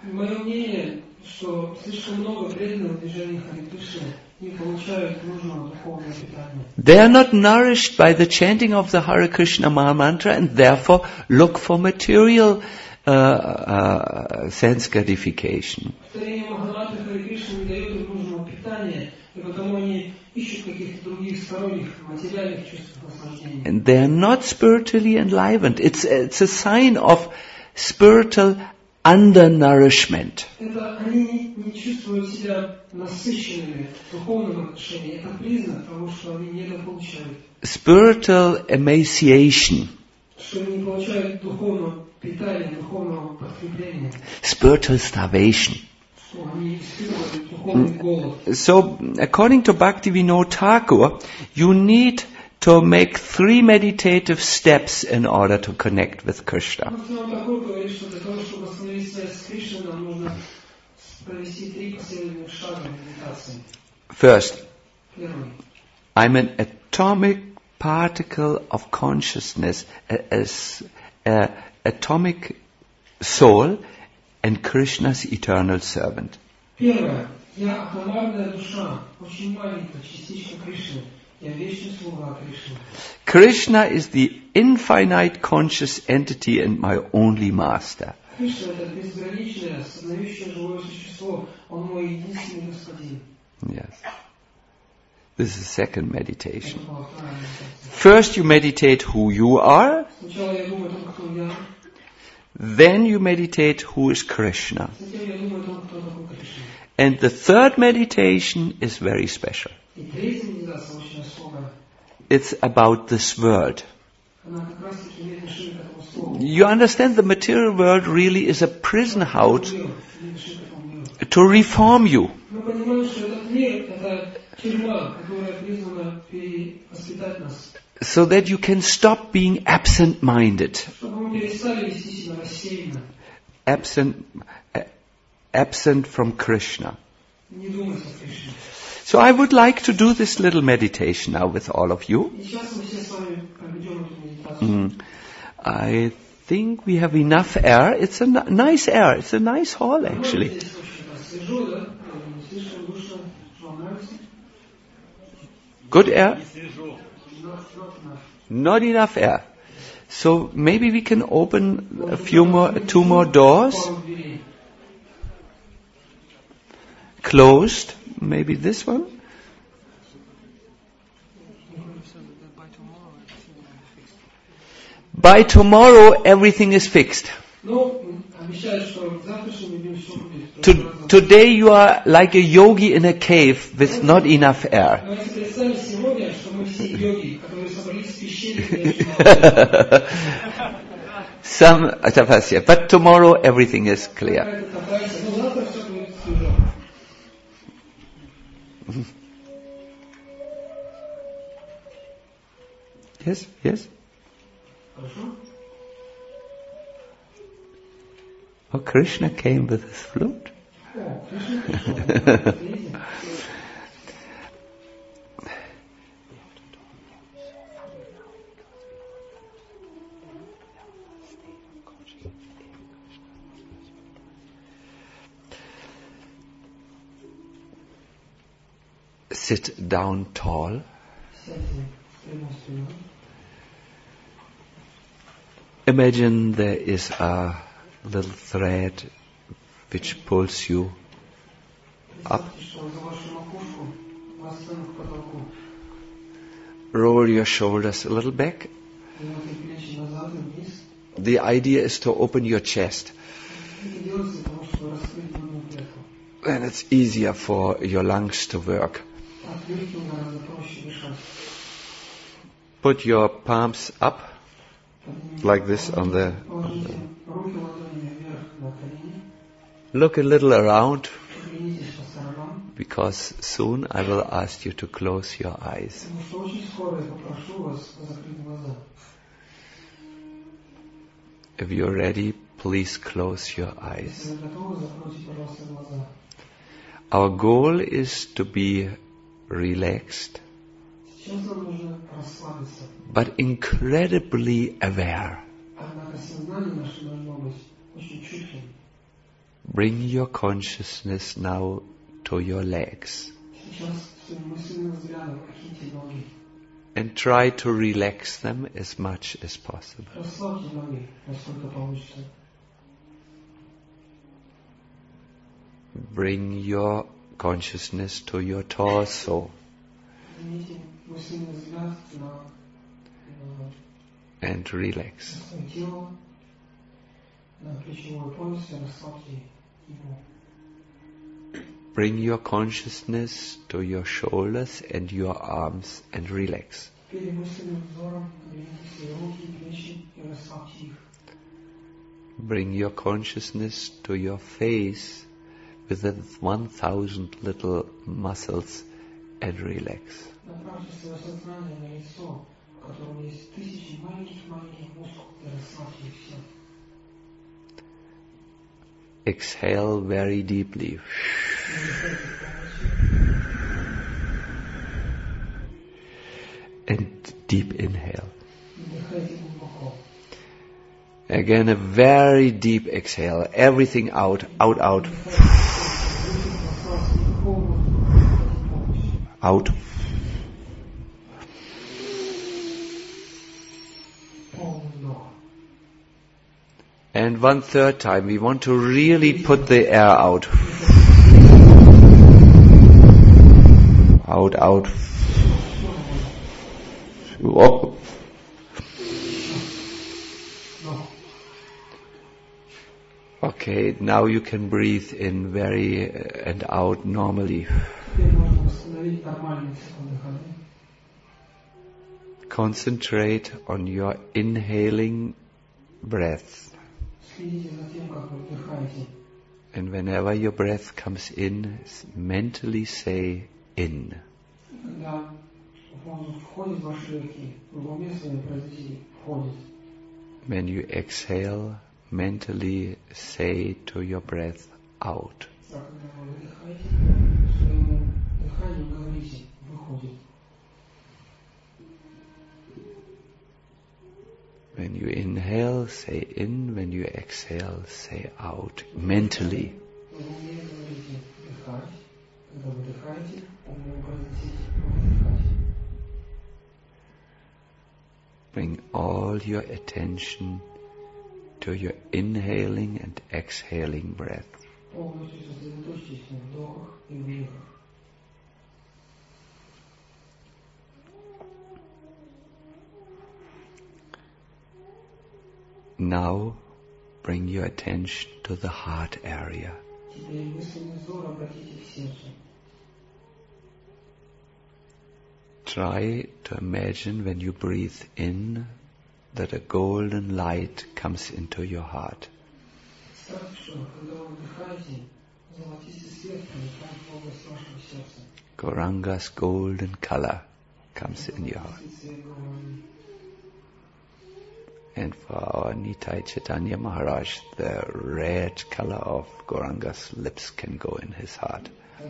They are not nourished by the chanting of the Hare Krishna Maha Mantra and therefore look for material sense gratification. And they are not spiritually enlivened. It's a sign of spiritual undernourishment. Spiritual emaciation. Spiritual starvation. So, according to Bhaktivinoda Thakur, you need to make 3 meditative steps in order to connect with Krishna. First, I'm an atomic particle of consciousness, as atomic soul, and Krishna's eternal servant. Первое. Я атомарная душа, очень маленькая частичка Кришны. Я вечный слуга Кришны. Krishna is the infinite conscious entity and my only master. Кришна — это безграничное, сознающее живое существо. Он мой единственный господин. Yes. This is the second meditation. First you meditate who you are. Сначала я думаю о том, кто я. Then you meditate who is Krishna. And the third meditation is very special. It's about this world. You understand, the material world really is a prison house to reform you. So that you can stop being absent-minded. Absent from Krishna. So I would like to do this little meditation now with all of you. I think we have enough air. It's a nice air. It's a nice hall actually. Good air? Not enough air. So maybe we can open two more doors. Closed. Maybe this one. By tomorrow, everything is fixed. Но обещают, что к завтрашнему дню все будет. Today you are like a yogi in a cave with not enough air. Давайте представим сегодня, что мы все йоги, которые собрались в пещере, где очень мало. But tomorrow everything is clear. Какая-то катается, но завтра все будет свежо. Yes, yes. Хорошо? Oh, Krishna came with his flute. О, Кришна пришел. Видите? Sit down tall. Сядьте прямо. Imagine there is a little thread which pulls you up. Представьте, что за вашу макушку вас тянут к потолку. Roll your shoulders a little back. Делайте плечи назад и вниз. The idea is to open your chest. Это делается для того, чтобы раскрыть грудную клетку. Then it's easier for your lungs to work. Так легким гораздо проще дышать. Put your palms up like this on the... Положите руки ладонями вверх на колени. Look a little around, Оглянитесь по сторонам. because soon I will ask you to close your eyes. Потому что очень скоро я попрошу вас закрыть глаза. If you're ready, please close your eyes. Если вы готовы, закройте, пожалуйста, глаза. Our goal is to be relaxed, Сейчас нам нужно расслабиться. but incredibly aware. Однако сознание наше должно быть очень чутким. Bring your consciousness now to your legs Сейчас своим мысленным взглядом окиньте ноги. and try to relax them as much as possible. Расслабьте ноги, насколько получится. Bring your consciousness to your torso Измените мысленный взгляд на and relax. свое тело, на плечевой пояс и расслабьте его. Bring your consciousness to your shoulders and your arms and relax. Теперь мысленным взором оглядите свои руки и плечи и расслабьте их. Bring your consciousness to your face with the 1,000 little muscles and relax. Направьте свое сознание на лицо, в котором есть тысячи маленьких-маленьких мускулов, и расслабьте их все. Exhale very deeply. And deep inhale. Вдыхайте глубоко. Again a very deep exhale. Everything out, out, out, out. And one third time, we want to really put the air out. Out, out. Oh. Okay, now you can breathe in very and out normally. Concentrate on your inhaling breath. And whenever your breath comes in, mentally say in. When you exhale, mentally say to your breath out. When you inhale, say in. When you exhale, say out. Mentally. Bring all your attention to your inhaling and exhaling breath. Now bring your attention to the heart area. Теперь мысленный взор обратите к сердцу. Try to imagine when you breathe in that a golden light comes into your heart. Представьте, что когда вы вдыхаете, золотистый свет проникает в область вашего сердца. Gauranga's golden color comes in your heart. And for our Nitai Chaitanya Maharaj, the red color of Gauranga's lips can go in his heart.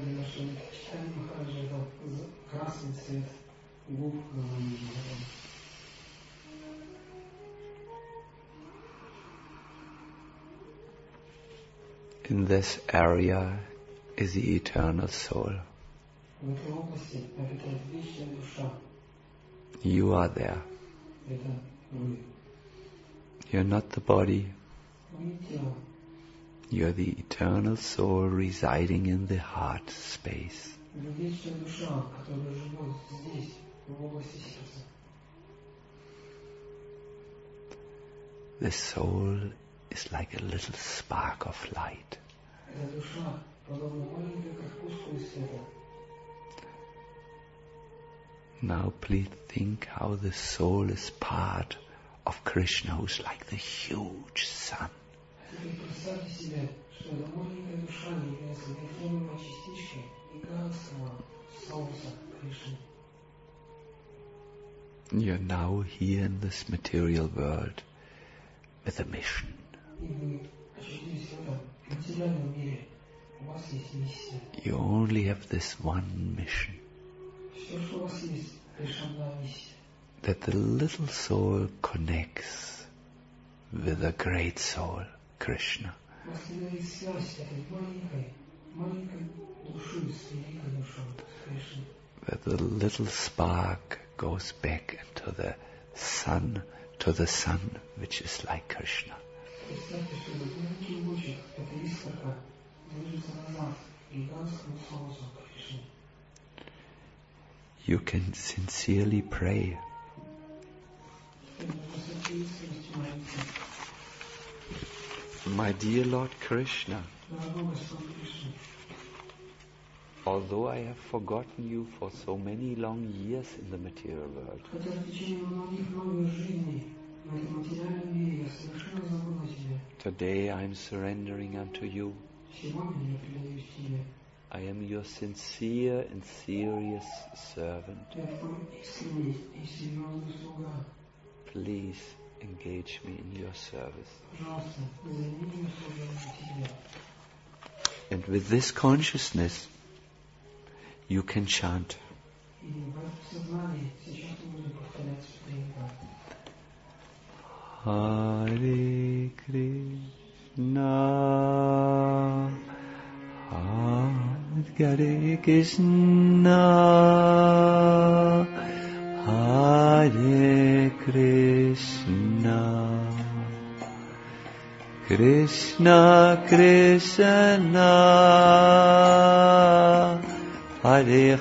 In this area is the eternal soul. You are there. You're not the body. You're the eternal soul residing in the heart space. The soul is like a little spark of light. Now please think how the soul is part of Krishna, who's like the huge sun. You're now here in this material world with a mission. You only have this one mission. That the little soul connects with the great soul, Krishna. Where the little spark goes back into the sun, to the sun which is like Krishna. You can sincerely pray. My dear Lord Krishna, although I have forgotten you for so many long years in the material world, today I am surrendering unto you. I am your sincere and serious servant. Please engage me in your service. And with this consciousness, you can chant. Hare Krishna, Hare Krishna, Hare Krishna, Krishna Krishna, Hare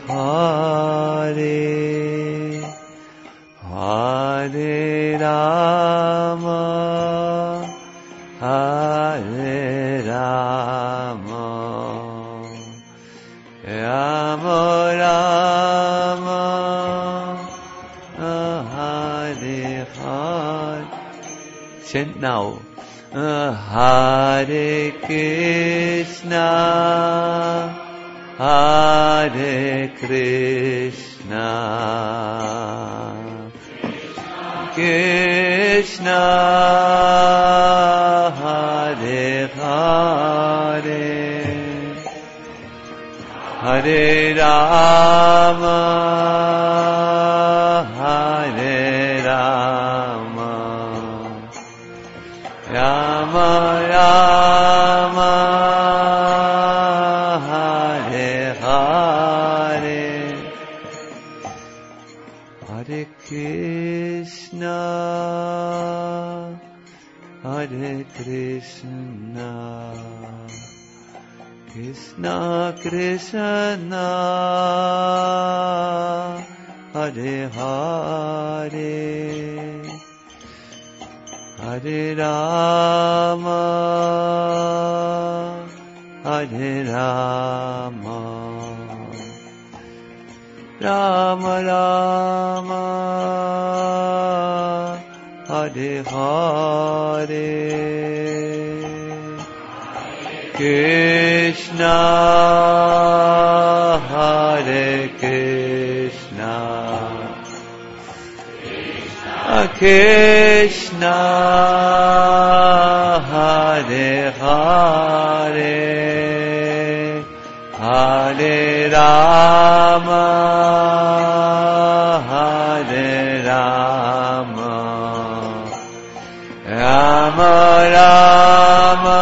Hare, Hare Rama, Hare Rama, Rama Rama, Hare Hare. Chant now. Hare Krishna, Hare Krishna, Krishna Hare Hare, Hare Rama, Hare Rama, Rama Rama, Hare Hare, Hare Krishna, Hare Krishna, Krishna Krishna, Hare Hare, Hare Rama, Hare Rama, Rama Rama, Hare Hare, Krishna, Hare Krishna, Krishna, Hare Hare, Hare Rama, Hare Rama, Rama Rama,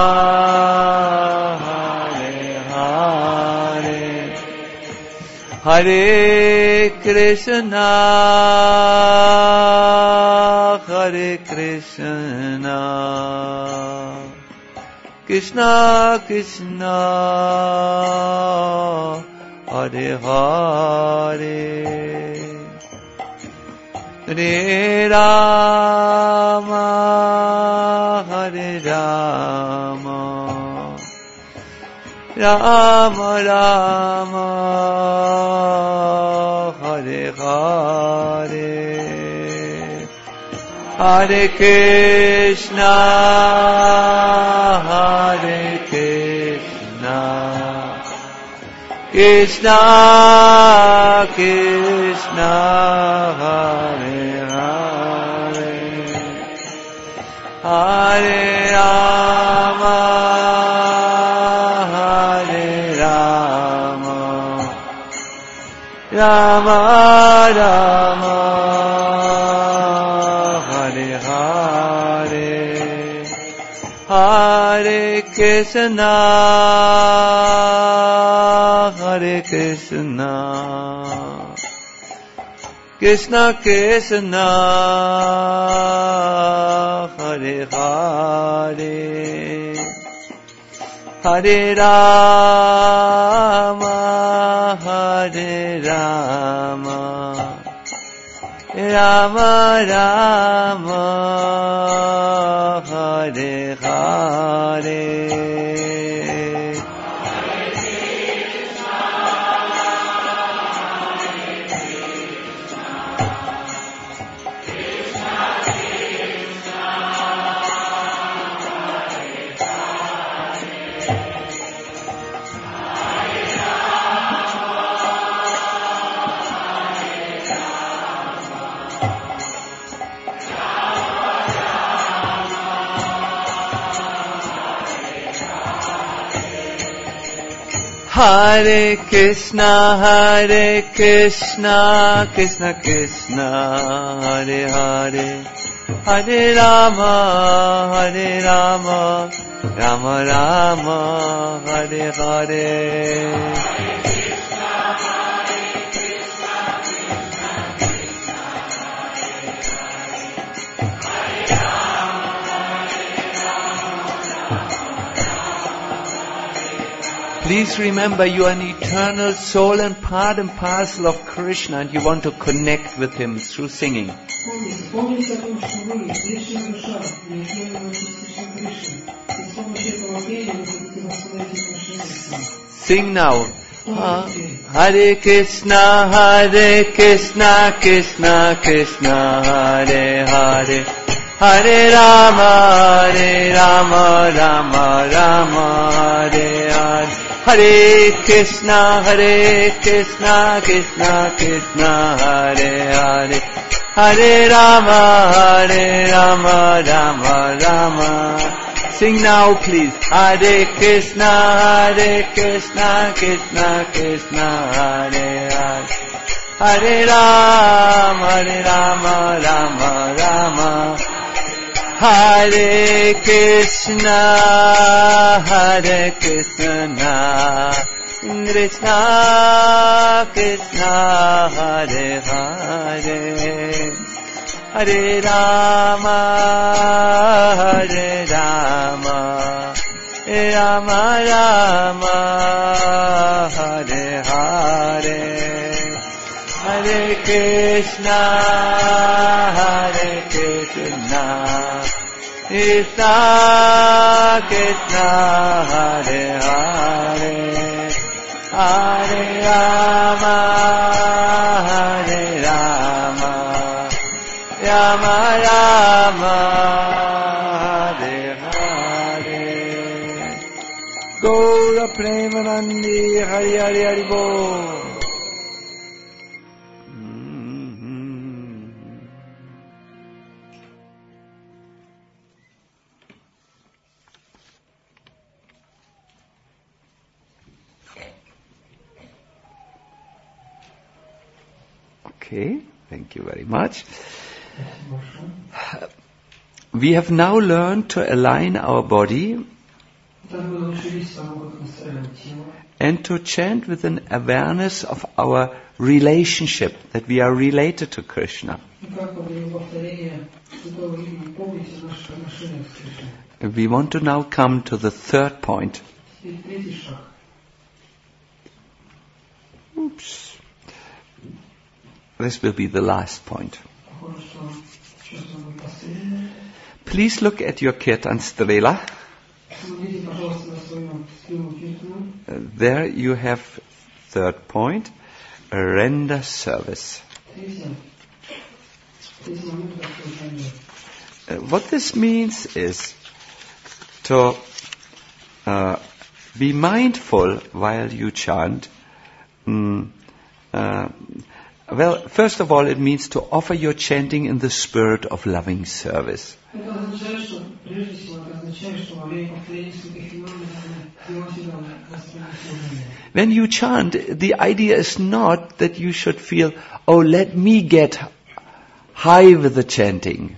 Hare Krishna, Hare Krishna, Krishna Krishna, Hare Hare, Hare Rama, Hare Rama, Rama Rama, Hare Hare, Hare Krishna, Hare Krishna, Krishna Krishna, Hare Hare, Hare Rama, Rama Rama, Hare Hare, Hare Krishna, Hare Krishna, Krishna Krishna, Hare Hare, Hare Rama, Hare Rama, Rama Rama, Hare Hare, Hare Krishna, Krishna Krishna, Hare Hare, Hare Rama, Rama Rama, Hare Hare. Please remember you are an eternal soul and part and parcel of Krishna and you want to connect with Him through singing. Помните о том, что вы вечная душа, неизменного частичка Кришны. И с помощью этого пения вы будете восстановить отношения с Ним. Sing now. Hare Krishna, Krishna Krishna, Hare Hare, Hare Rama, Rama Rama, Hare Hare. Hare Krishna, Krishna Krishna, Hare Hare, Hare Rama, Rama Rama. Sing now, please. Hare Krishna, Krishna Krishna, Hare Hare, Hare Rama, Rama Rama. Hare Krishna, Krishna Krishna, Hare Hare, Hare Rama, Rama Rama, Hare Hare, Hare Krishna, Krishna Krishna Krishna Hare Hare Hare Rama Hare Rama Rama Rama Hare Hare Gaura Premanandi Hari Hari Hari Bol. Okay, thank you very much. We have now learned to align our body and to chant with an awareness of our relationship, that we are related to Krishna. We want to now come to the third point. Oops. This will be the last point. Please look at your Kirtan Strela. There you have third point, render service. What this means is to be mindful while you chant. Well, first of all, it means to offer your chanting in the spirit of loving service. When you chant, the idea is not that you should feel, oh, let me get high with the chanting.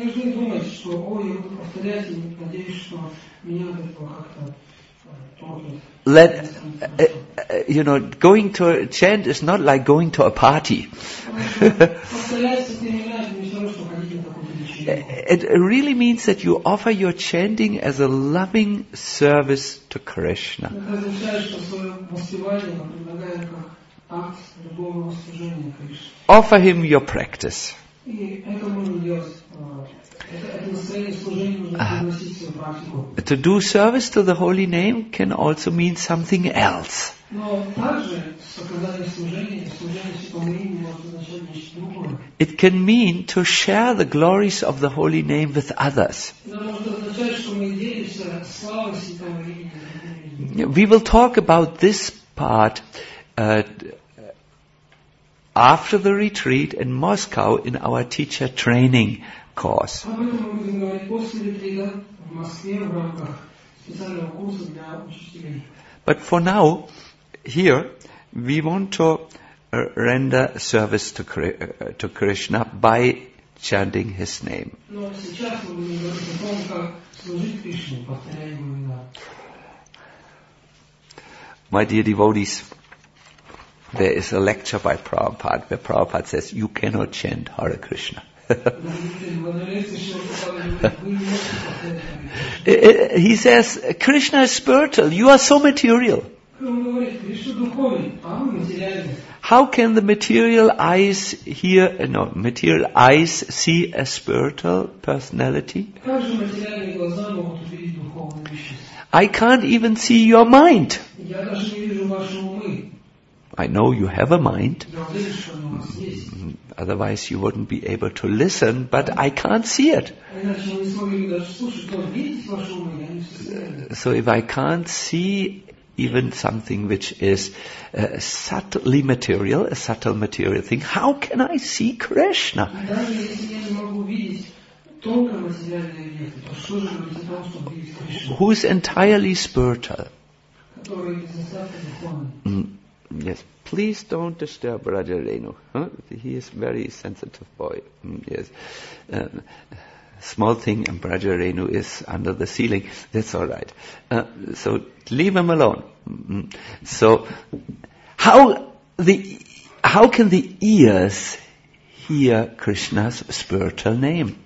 Going to a chant is not like going to a party. It really means that you offer your chanting as a loving service to Krishna. Offer him your practice. To do service to the holy name can also mean something else. It can mean to share the glories of the holy name with others. We will talk about this part after the retreat in Moscow in our teacher training course. But for now, here, we want to render service to Krishna by chanting his name. My dear devotees, there is a lecture by Prabhupada where Prabhupada says, you cannot chant Hare Krishna. He says, Krishna is spiritual, you are so material. How can the material eyes see a spiritual personality? I can't even see your mind. I know you have a mind. Otherwise you wouldn't be able to listen, but I can't see it. So if I can't see even something which is subtly material, a subtle material thing, how can I see Krishna? Who is entirely spiritual. Yes, please don't disturb Raja Renu. Huh? He is very sensitive boy. Yes, small thing, and Raja Renu is under the ceiling. That's all right. So leave him alone. So how can the ears hear Krishna's spiritual name?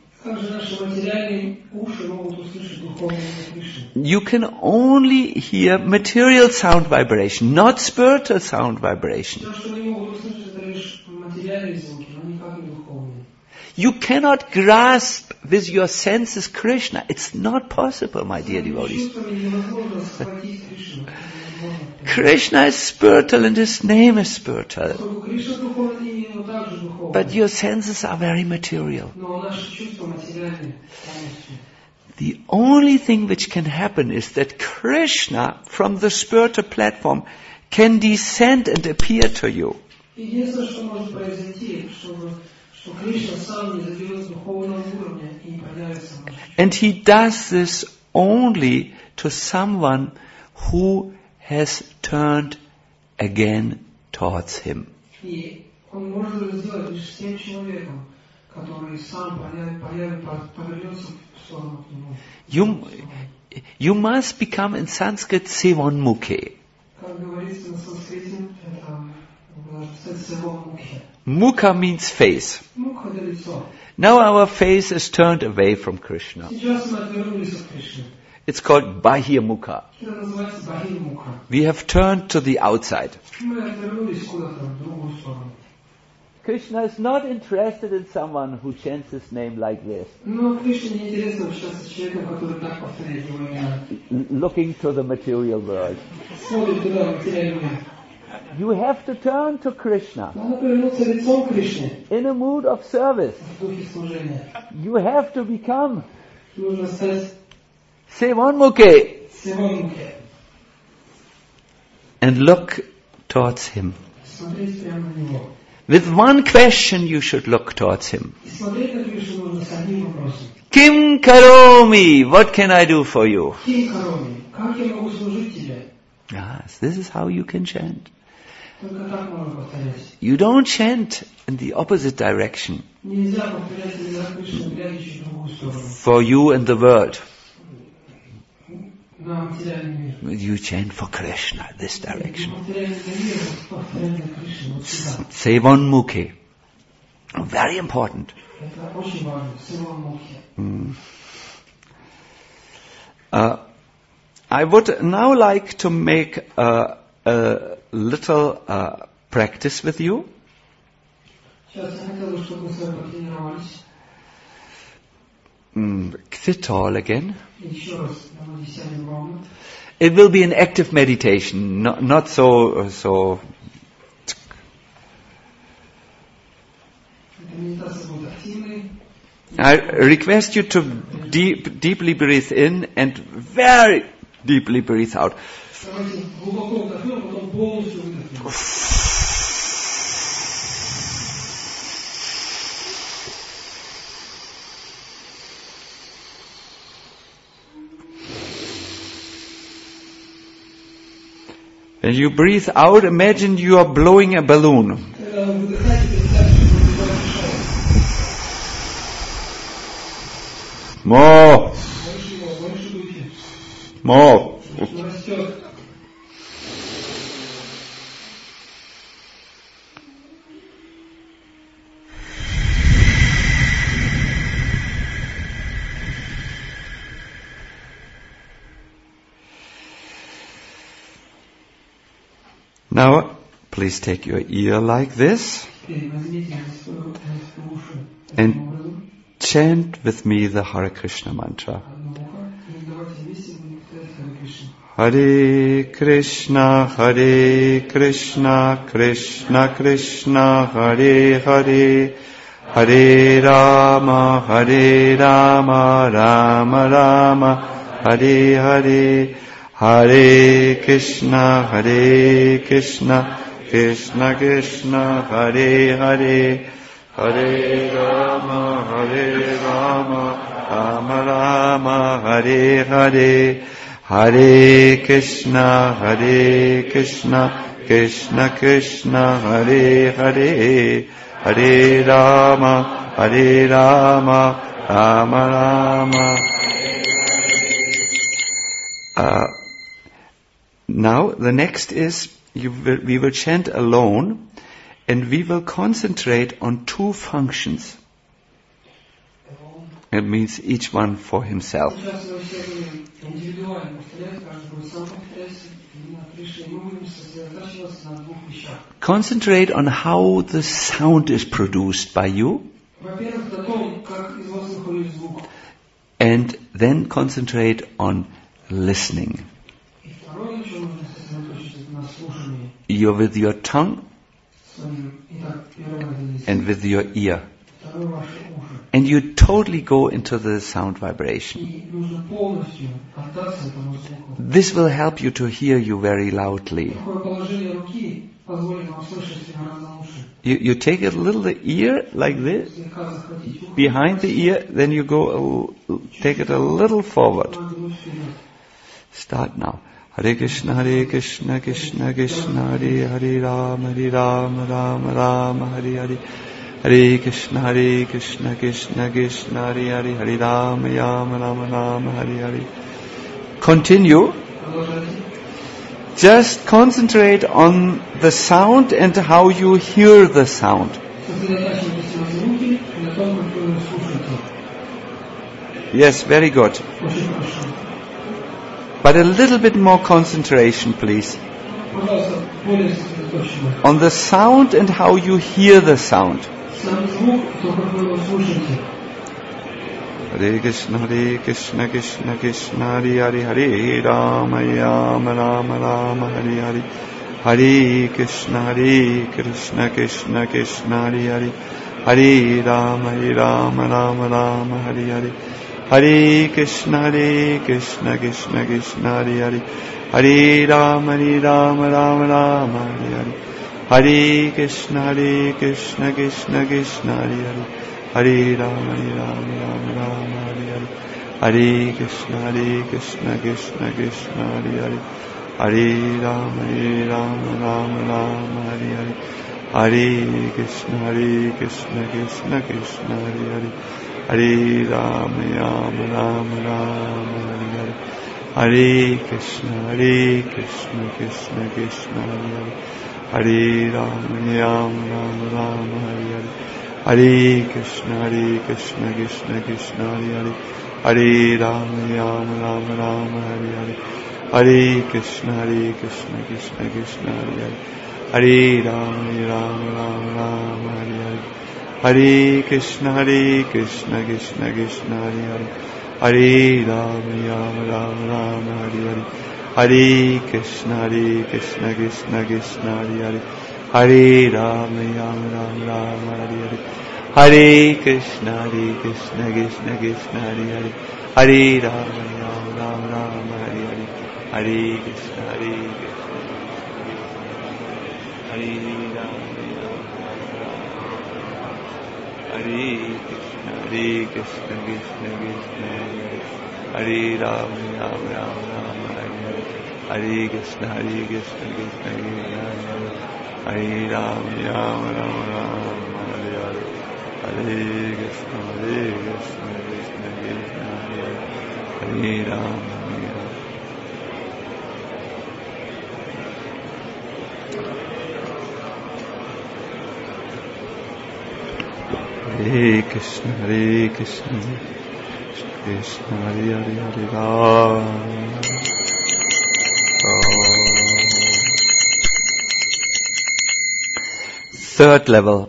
You can only hear material sound vibration, not spiritual sound vibration. You cannot grasp with your senses Krishna. It's not possible, my dear devotees. Чувствами невозможно схватить Кришну. Krishna is spiritual and His name is spiritual. Поскольку Кришна духовное имя, но также духовное. But your senses are very material. Но наши чувства материальны полностью. The only thing which can happen is that Krishna, from the spiritual platform, can descend and appear to you. Единственное, что может произойти, что Кришна сам не зайдет с духовного уровня и не проявится в нашей жизни. And He does this only to someone who has turned again towards Him. И Он может это сделать лишь с тем человеком, который сам повернется в сторону к Нему. You must become in Sanskrit Sevonmukhe. Как говорится на санскрите, это Севонмукхе. Mukha means face. Мукха — это лицо. Now our face is turned away from Krishna. Сейчас мы отвернулись от Кришны. It's called Bahir-mukha. Это называется Бахир-мукха. We have turned to the outside. Мы отвернулись куда-то в другую сторону. Krishna is not interested in someone who chants His name like this, Но Кришне не интересно общаться с человеком, который так повторяет его имя. looking to the material world. Смотрит туда, в материальный мир. You have to turn to Krishna Надо повернуться лицом к Кришне in a mood of service. в духе служения. You have to become Нужно стать Sevonmukhe Севонмукхе. and look towards Him. Смотреть прямо на него. With one question you should look towards Him. И смотреть на Кришну нужно с одним вопросом. Kim karomi, what can I do for you? Ким кароми, как я могу служить тебе? Yes, this is how you can chant. Только так можно повторять. You don't chant in the opposite direction, Нельзя повторять имена Кришны, глядящие в другую сторону. for you and the world. На материальный мир. You chant for Krishna, this direction. Материальный мир, повторять на Кришну, вот сюда. Sevonmukhe. Very important. Это очень важно, Севонмукхе. I would now like to make a little practice with you. Сейчас я хотел бы, чтобы мы с вами потренировались. Sit tall again. Еще раз, давайте сядем ровно. It will be an active meditation, not so. Эта медитация будет активной. I request you to deeply breathe in and very deeply breathe out. Давайте глубоко вдохнем, потом полностью выдохнем. When you breathe out, imagine you are blowing a balloon. Когда вы выдыхаете, представьте, что вы выдыхаете шар. More, Больше дуйте. more. Он растет. Now, please take your ear like this Теперь возьмите свою уши And- таким образом. chant with me the Hare Krishna mantra. Одно ухо. И давайте вместе будем повторять Харе Кришна. Hare Krishna, Hare Krishna, Krishna Krishna, Hare Hare, Hare Rama, Rama Rama, Hare Hare, Hare Krishna, Krishna Krishna, Hare Hare, Hare Rama, Rama Rama, Hare Hare, Hare Krishna, Krishna Krishna, Hare Hare, Hare Rama, Rama Rama. Now the next is we will chant alone, and we will concentrate on two functions. It means each one for himself. Сейчас мы все будем индивидуально повторять, каждый будет сам повторять имена Кришны, и мы будем сосредотачиваться на двух вещах. Concentrate on how the sound is produced by you, Во-первых, на том, как из вас выходит звук. And then concentrate on listening. И второе, на чем нужно сосредоточиться, это на слушании. You're with your tongue Итак, первое это здесь. and with your ear. Второе ваши уши. And you totally go into the sound vibration. И нужно полностью отдаться этому звуку. This will help you to hear you very loudly. Такое положение руки позволит вам слышать гораздо лучше. You take a little the ear like this, Слегка захватить ухо, behind the ear, then you go, take it a little forward. нагнуть вперед. Start now. Hare Krishna, Krishna Krishna, Hare Hare Rama, Rama Rama, Hare Hare. Hare Krishna, Krishna Krishna, Hare Hare, Hare Rama, Rama, Hare Hare. Continue. Продолжайте. Just concentrate on the sound and how you hear the sound. Сосредотачивайтесь на звуке и на том, как вы его слушаете. Yes, very good. Очень хорошо. But a little bit more concentration, please. Пожалуйста, более сосредоточенно. On the sound and how you hear the sound. Сам звук, то, как вы его слушаете. Hare Krishna, Krishna Krishna, Hare Hare, Hare Rama, Rama, Hare Hare. Hare Krishna, Krishna Krishna, Hare Hare. Hare Rama, Rama, Hare Hare. Hare Krishna, Krishna Krishna, Hare Hare. Hare Rama, Rama, Hare Hare. Hare Krishna, Krishna Krishna, Hare Hare. Hare Rama, Rama, Hare Hare. Hare Krishna, Krishna Krishna, Hare Hare. Hare Rama, Rama, Hare Hare. Hare Krishna, Krishna Krishna, Hare Hare. Hare Rama, Rama, Hare Hare. Hare Krishna, Krishna Krishna, Hare Hare. Hare Rama, Rama, Hare Hare. Hare Krishna, Krishna, Hare Hare. Hare Rama, Rama, Hare Hare. Hare Krishna, Krishna, Hare Hare. Hare Rama, Hare Hare. Hare Krishna, Krishna Krishna, Hare Hare. Hare Rama, Hare Hare. Hare Krishna, Krishna Krishna, Hare Hare. Hare Rama, Hare Hare. Hare Krishna, Krishna Krishna, Hare Hare. Hare Rama, Hare Hare. Hare Krishna, Hare Rama, Hare Krishna, Krishna Krishna, Hare Rama, Hare Hare. Hare Krishna, Krishna Krishna, Hare Rama, Rama, Hare Hare. Hare Krishna, Krishna Krishna, Hare Rama. Hare Krishna, Krishna Krishna, Hare Hare, Hare Rama. Third level.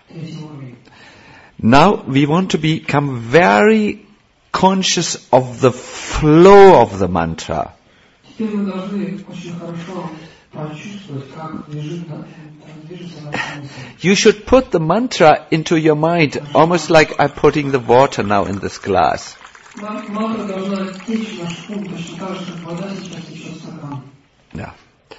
Now we want to become very conscious of the flow of the mantra. Теперь мы должны очень хорошо почувствовать, как движется наша мысль. You should put the mantra into your mind, almost like I'm putting the water now in this glass. Мантра должна течь в наш ум, точно так же, как вода сейчас течет в стакан. Yeah.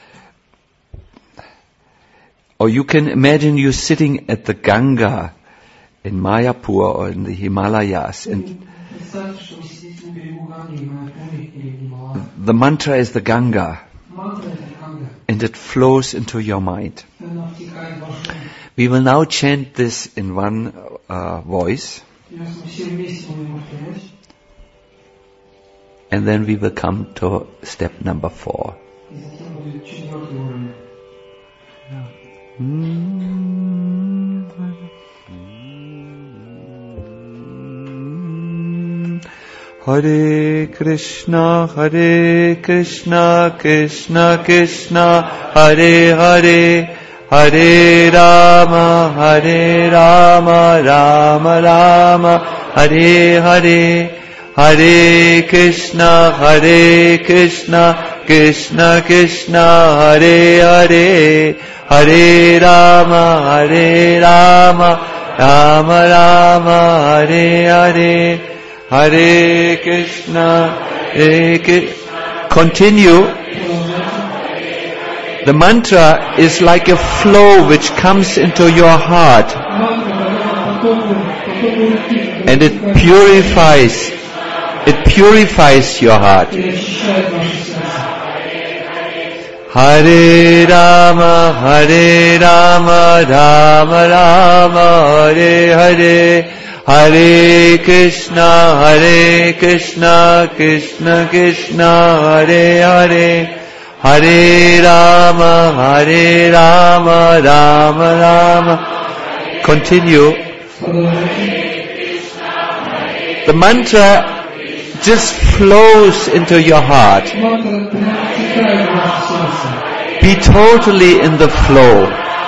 Or you can imagine you sitting at the Ganga in Mayapur or in the Himalayas, and Представьте, что вы сидите на берегу Ганги, в Майяпуре или в Гималаях. the mantra is the Ganga, Мантра — это Ганга, and it flows into your mind. и она втекает в ваш ум. We will now chant this in one voice, Сейчас мы все вместе будем повторять, and then we will come to step number 4. и затем будет 4-й уровень. Hare Krishna, Krishna Krishna, Hare Hare, Hare Rama, Hare Rama, Rama Rama, Hare Hare, Hare Krishna, Krishna Krishna, Hare Hare, Hare Rama, Rama Rama, Hare Hare, Hare Krishna, Continue. The mantra is like a flow which comes into your heart and it purifies your heart. Hare Rama, Rama Rama, Hare Hare, Hare Krishna, Krishna Krishna, Hare Hare, Hare Rama, Rama Rama. Continue. The mantra just flows into your heart. Be totally in the flow.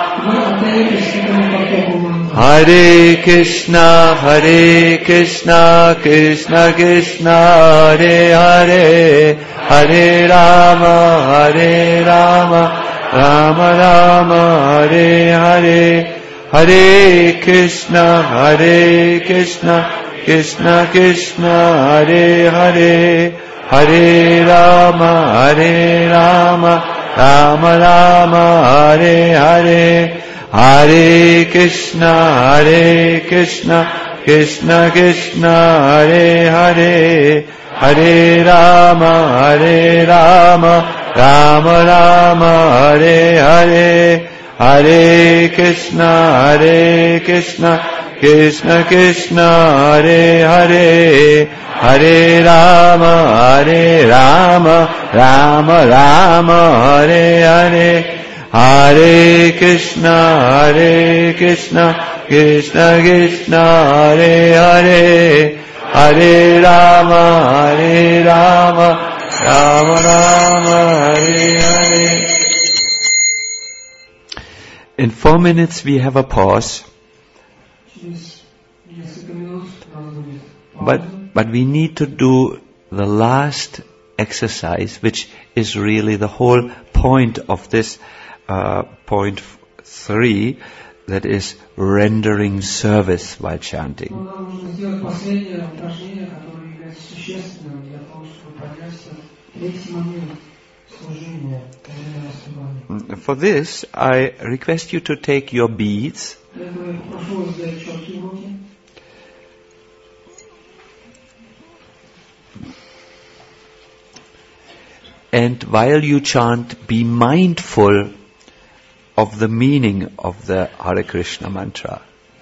Hare Krishna, Krishna Krishna, Hare Hare, Hare Rama, Rama Rama, Hare Hare, Hare Krishna, Krishna Krishna, Hare Hare, Hare Rama, Rama Rama, Hare Hare, Hare Krishna, Krishna Krishna, Hare Hare, Hare Rama, Rama Rama, Hare Hare, Hare Krishna, Krishna Krishna, Hare Hare, Hare Rama, Rama Rama, Hare Hare, Hare Krishna, Krishna Krishna, Hare Hare, Hare Rama, Rama Rama, Hare Hare. In 4 minutes we have a pause. But we need to do the last exercise, which is really the whole point of this point 3, that is rendering service while chanting. For this, I request you to take your beads and while you chant, be mindful of the meaning of the Hare Krishna mantra.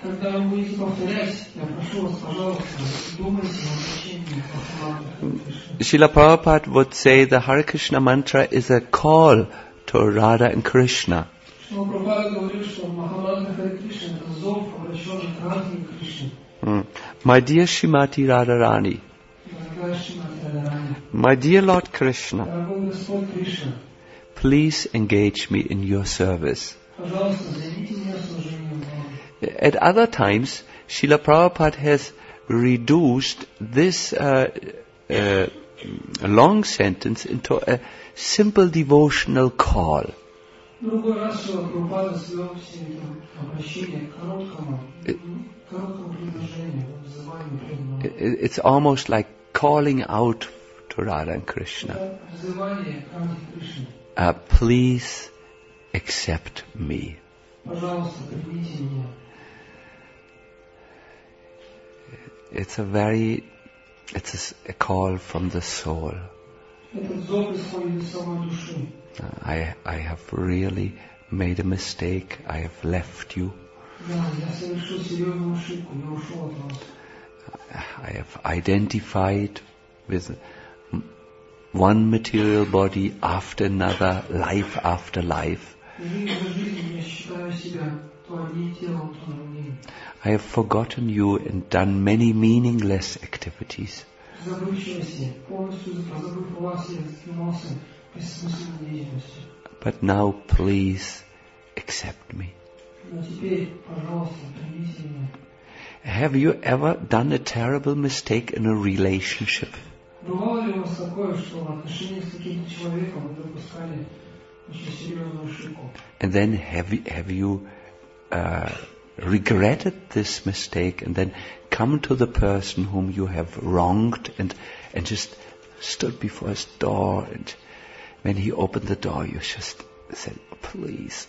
Srila Prabhupada would say the Hare Krishna mantra is a call to Radha and Krishna. My dear Shrimati Radharani, my dear Lord Krishna, please engage me in your service. At other times, Srila Prabhupada has reduced this long sentence into a simple devotional call. It's almost like calling out to Radha and Krishna. Please accept me. It's a call from the soul. I have really made a mistake. I have left you. I have identified with one material body after another, life after life. I have forgotten you and done many meaningless activities. But now please accept me. Но теперь, пожалуйста, примите меня. Have you ever done a terrible mistake in a relationship? Бывало ли у вас такое, что в отношениях с каким-то человеком вы допускали очень серьезную ошибку? And then have you regretted this mistake and then come to the person whom you have wronged and just stood before his door, and when he opened the door you just said, please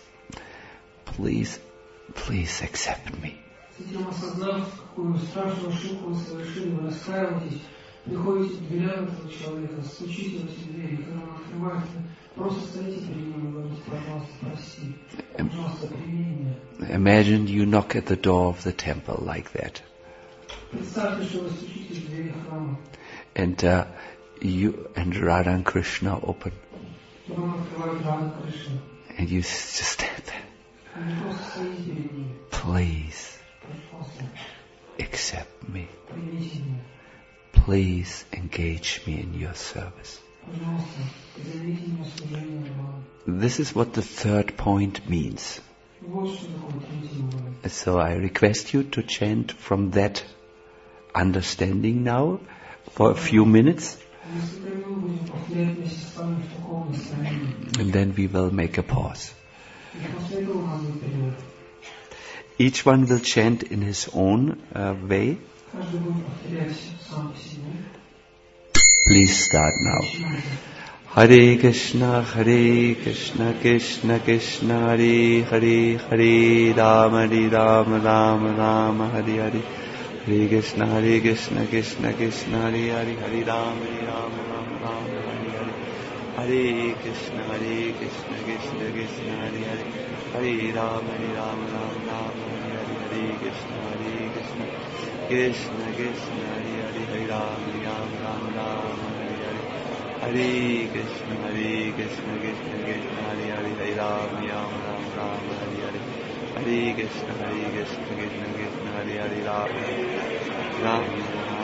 accept me. Затем, осознав, какую страшную ошибку вы совершили, вы раскаиваетесь, приходите к дверям этого человека, стучите в эти двери, когда он открывает, просто стоите перед ним и говорите, пожалуйста, прости, пожалуйста, прими меня. Imagine you knock at the door of the temple like that. Представьте, что вы стучите в двери храма. And you and Radha and Krishna open. Потом открывает Рада Кришна. And you just stand there. И вы просто стоите перед ним. Please Пожалуйста, accept me. примите меня. Please engage me in your service. Пожалуйста, займите меня служением вам. This is what the third point means. Вот что такое третий уровень. So I request you to chant from that understanding now for a few minutes. Несколько минут будем повторять вместе с вами в таком настроении. And then we will make a pause. И после этого у нас будет перерыв. Each one will chant in his own way. Каждый будет повторять сам по себе. Please start now. Hare Krishna, Krishna Krishna, Hare Hare, Hare Rama, Rama Rama, Hare Hare. Hare Krishna, Krishna Krishna, Hare Hare, Hare Rama, Rama Rama, Hare Hare. Hare Krishna, Krishna Krishna, Hare Hare. Hare Rama, Rama Rama, Hare Hare. Hare Krishna, Krishna Krishna, Hare Hare. Hare Rama, Rama Rama, Hare Hare. Hare Krishna, Krishna Krishna, Hare Hare. Hare Rama, Rama Rama, Hare Hare. Hare Krishna, Krishna Krishna, Hare Hare. Rama Rama.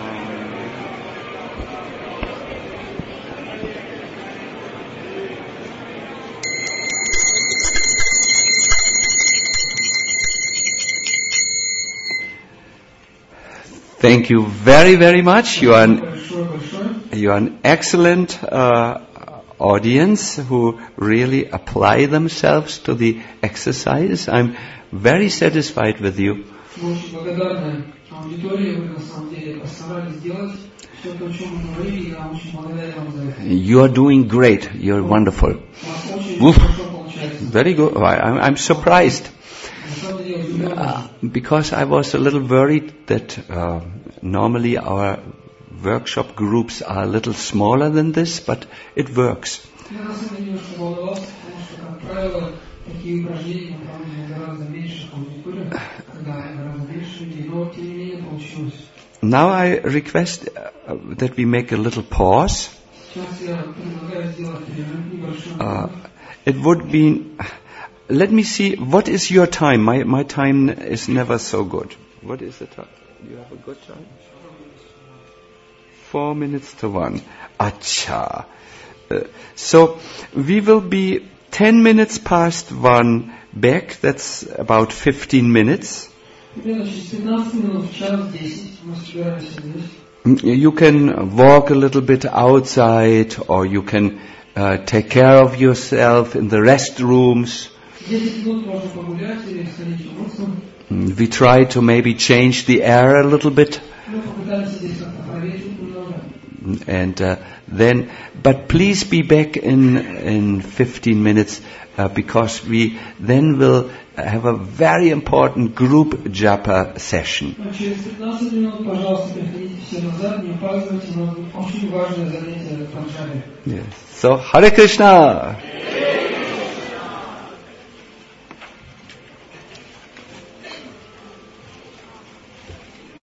Thank you very, very much. You are an excellent audience who really apply themselves to the exercise. I'm very satisfied with you. You are doing great. You're wonderful. Oof. Very good. I'm surprised. Because I was a little worried that normally our workshop groups are a little smaller than this, but it works. Now I request that we make a little pause. It would be... Let me see, what is your time? My time is never so good. What is the time? Do you have a good time? 4 minutes to 1. Acha. So we will be 10 minutes past 1 back. That's about 15 minutes. You can walk a little bit outside, or you can take care of yourself in the restrooms. We try to maybe change the air a little bit. And then, but please be back in 15 minutes because we then will have a very important group japa session. Yes. So, Hare Krishna!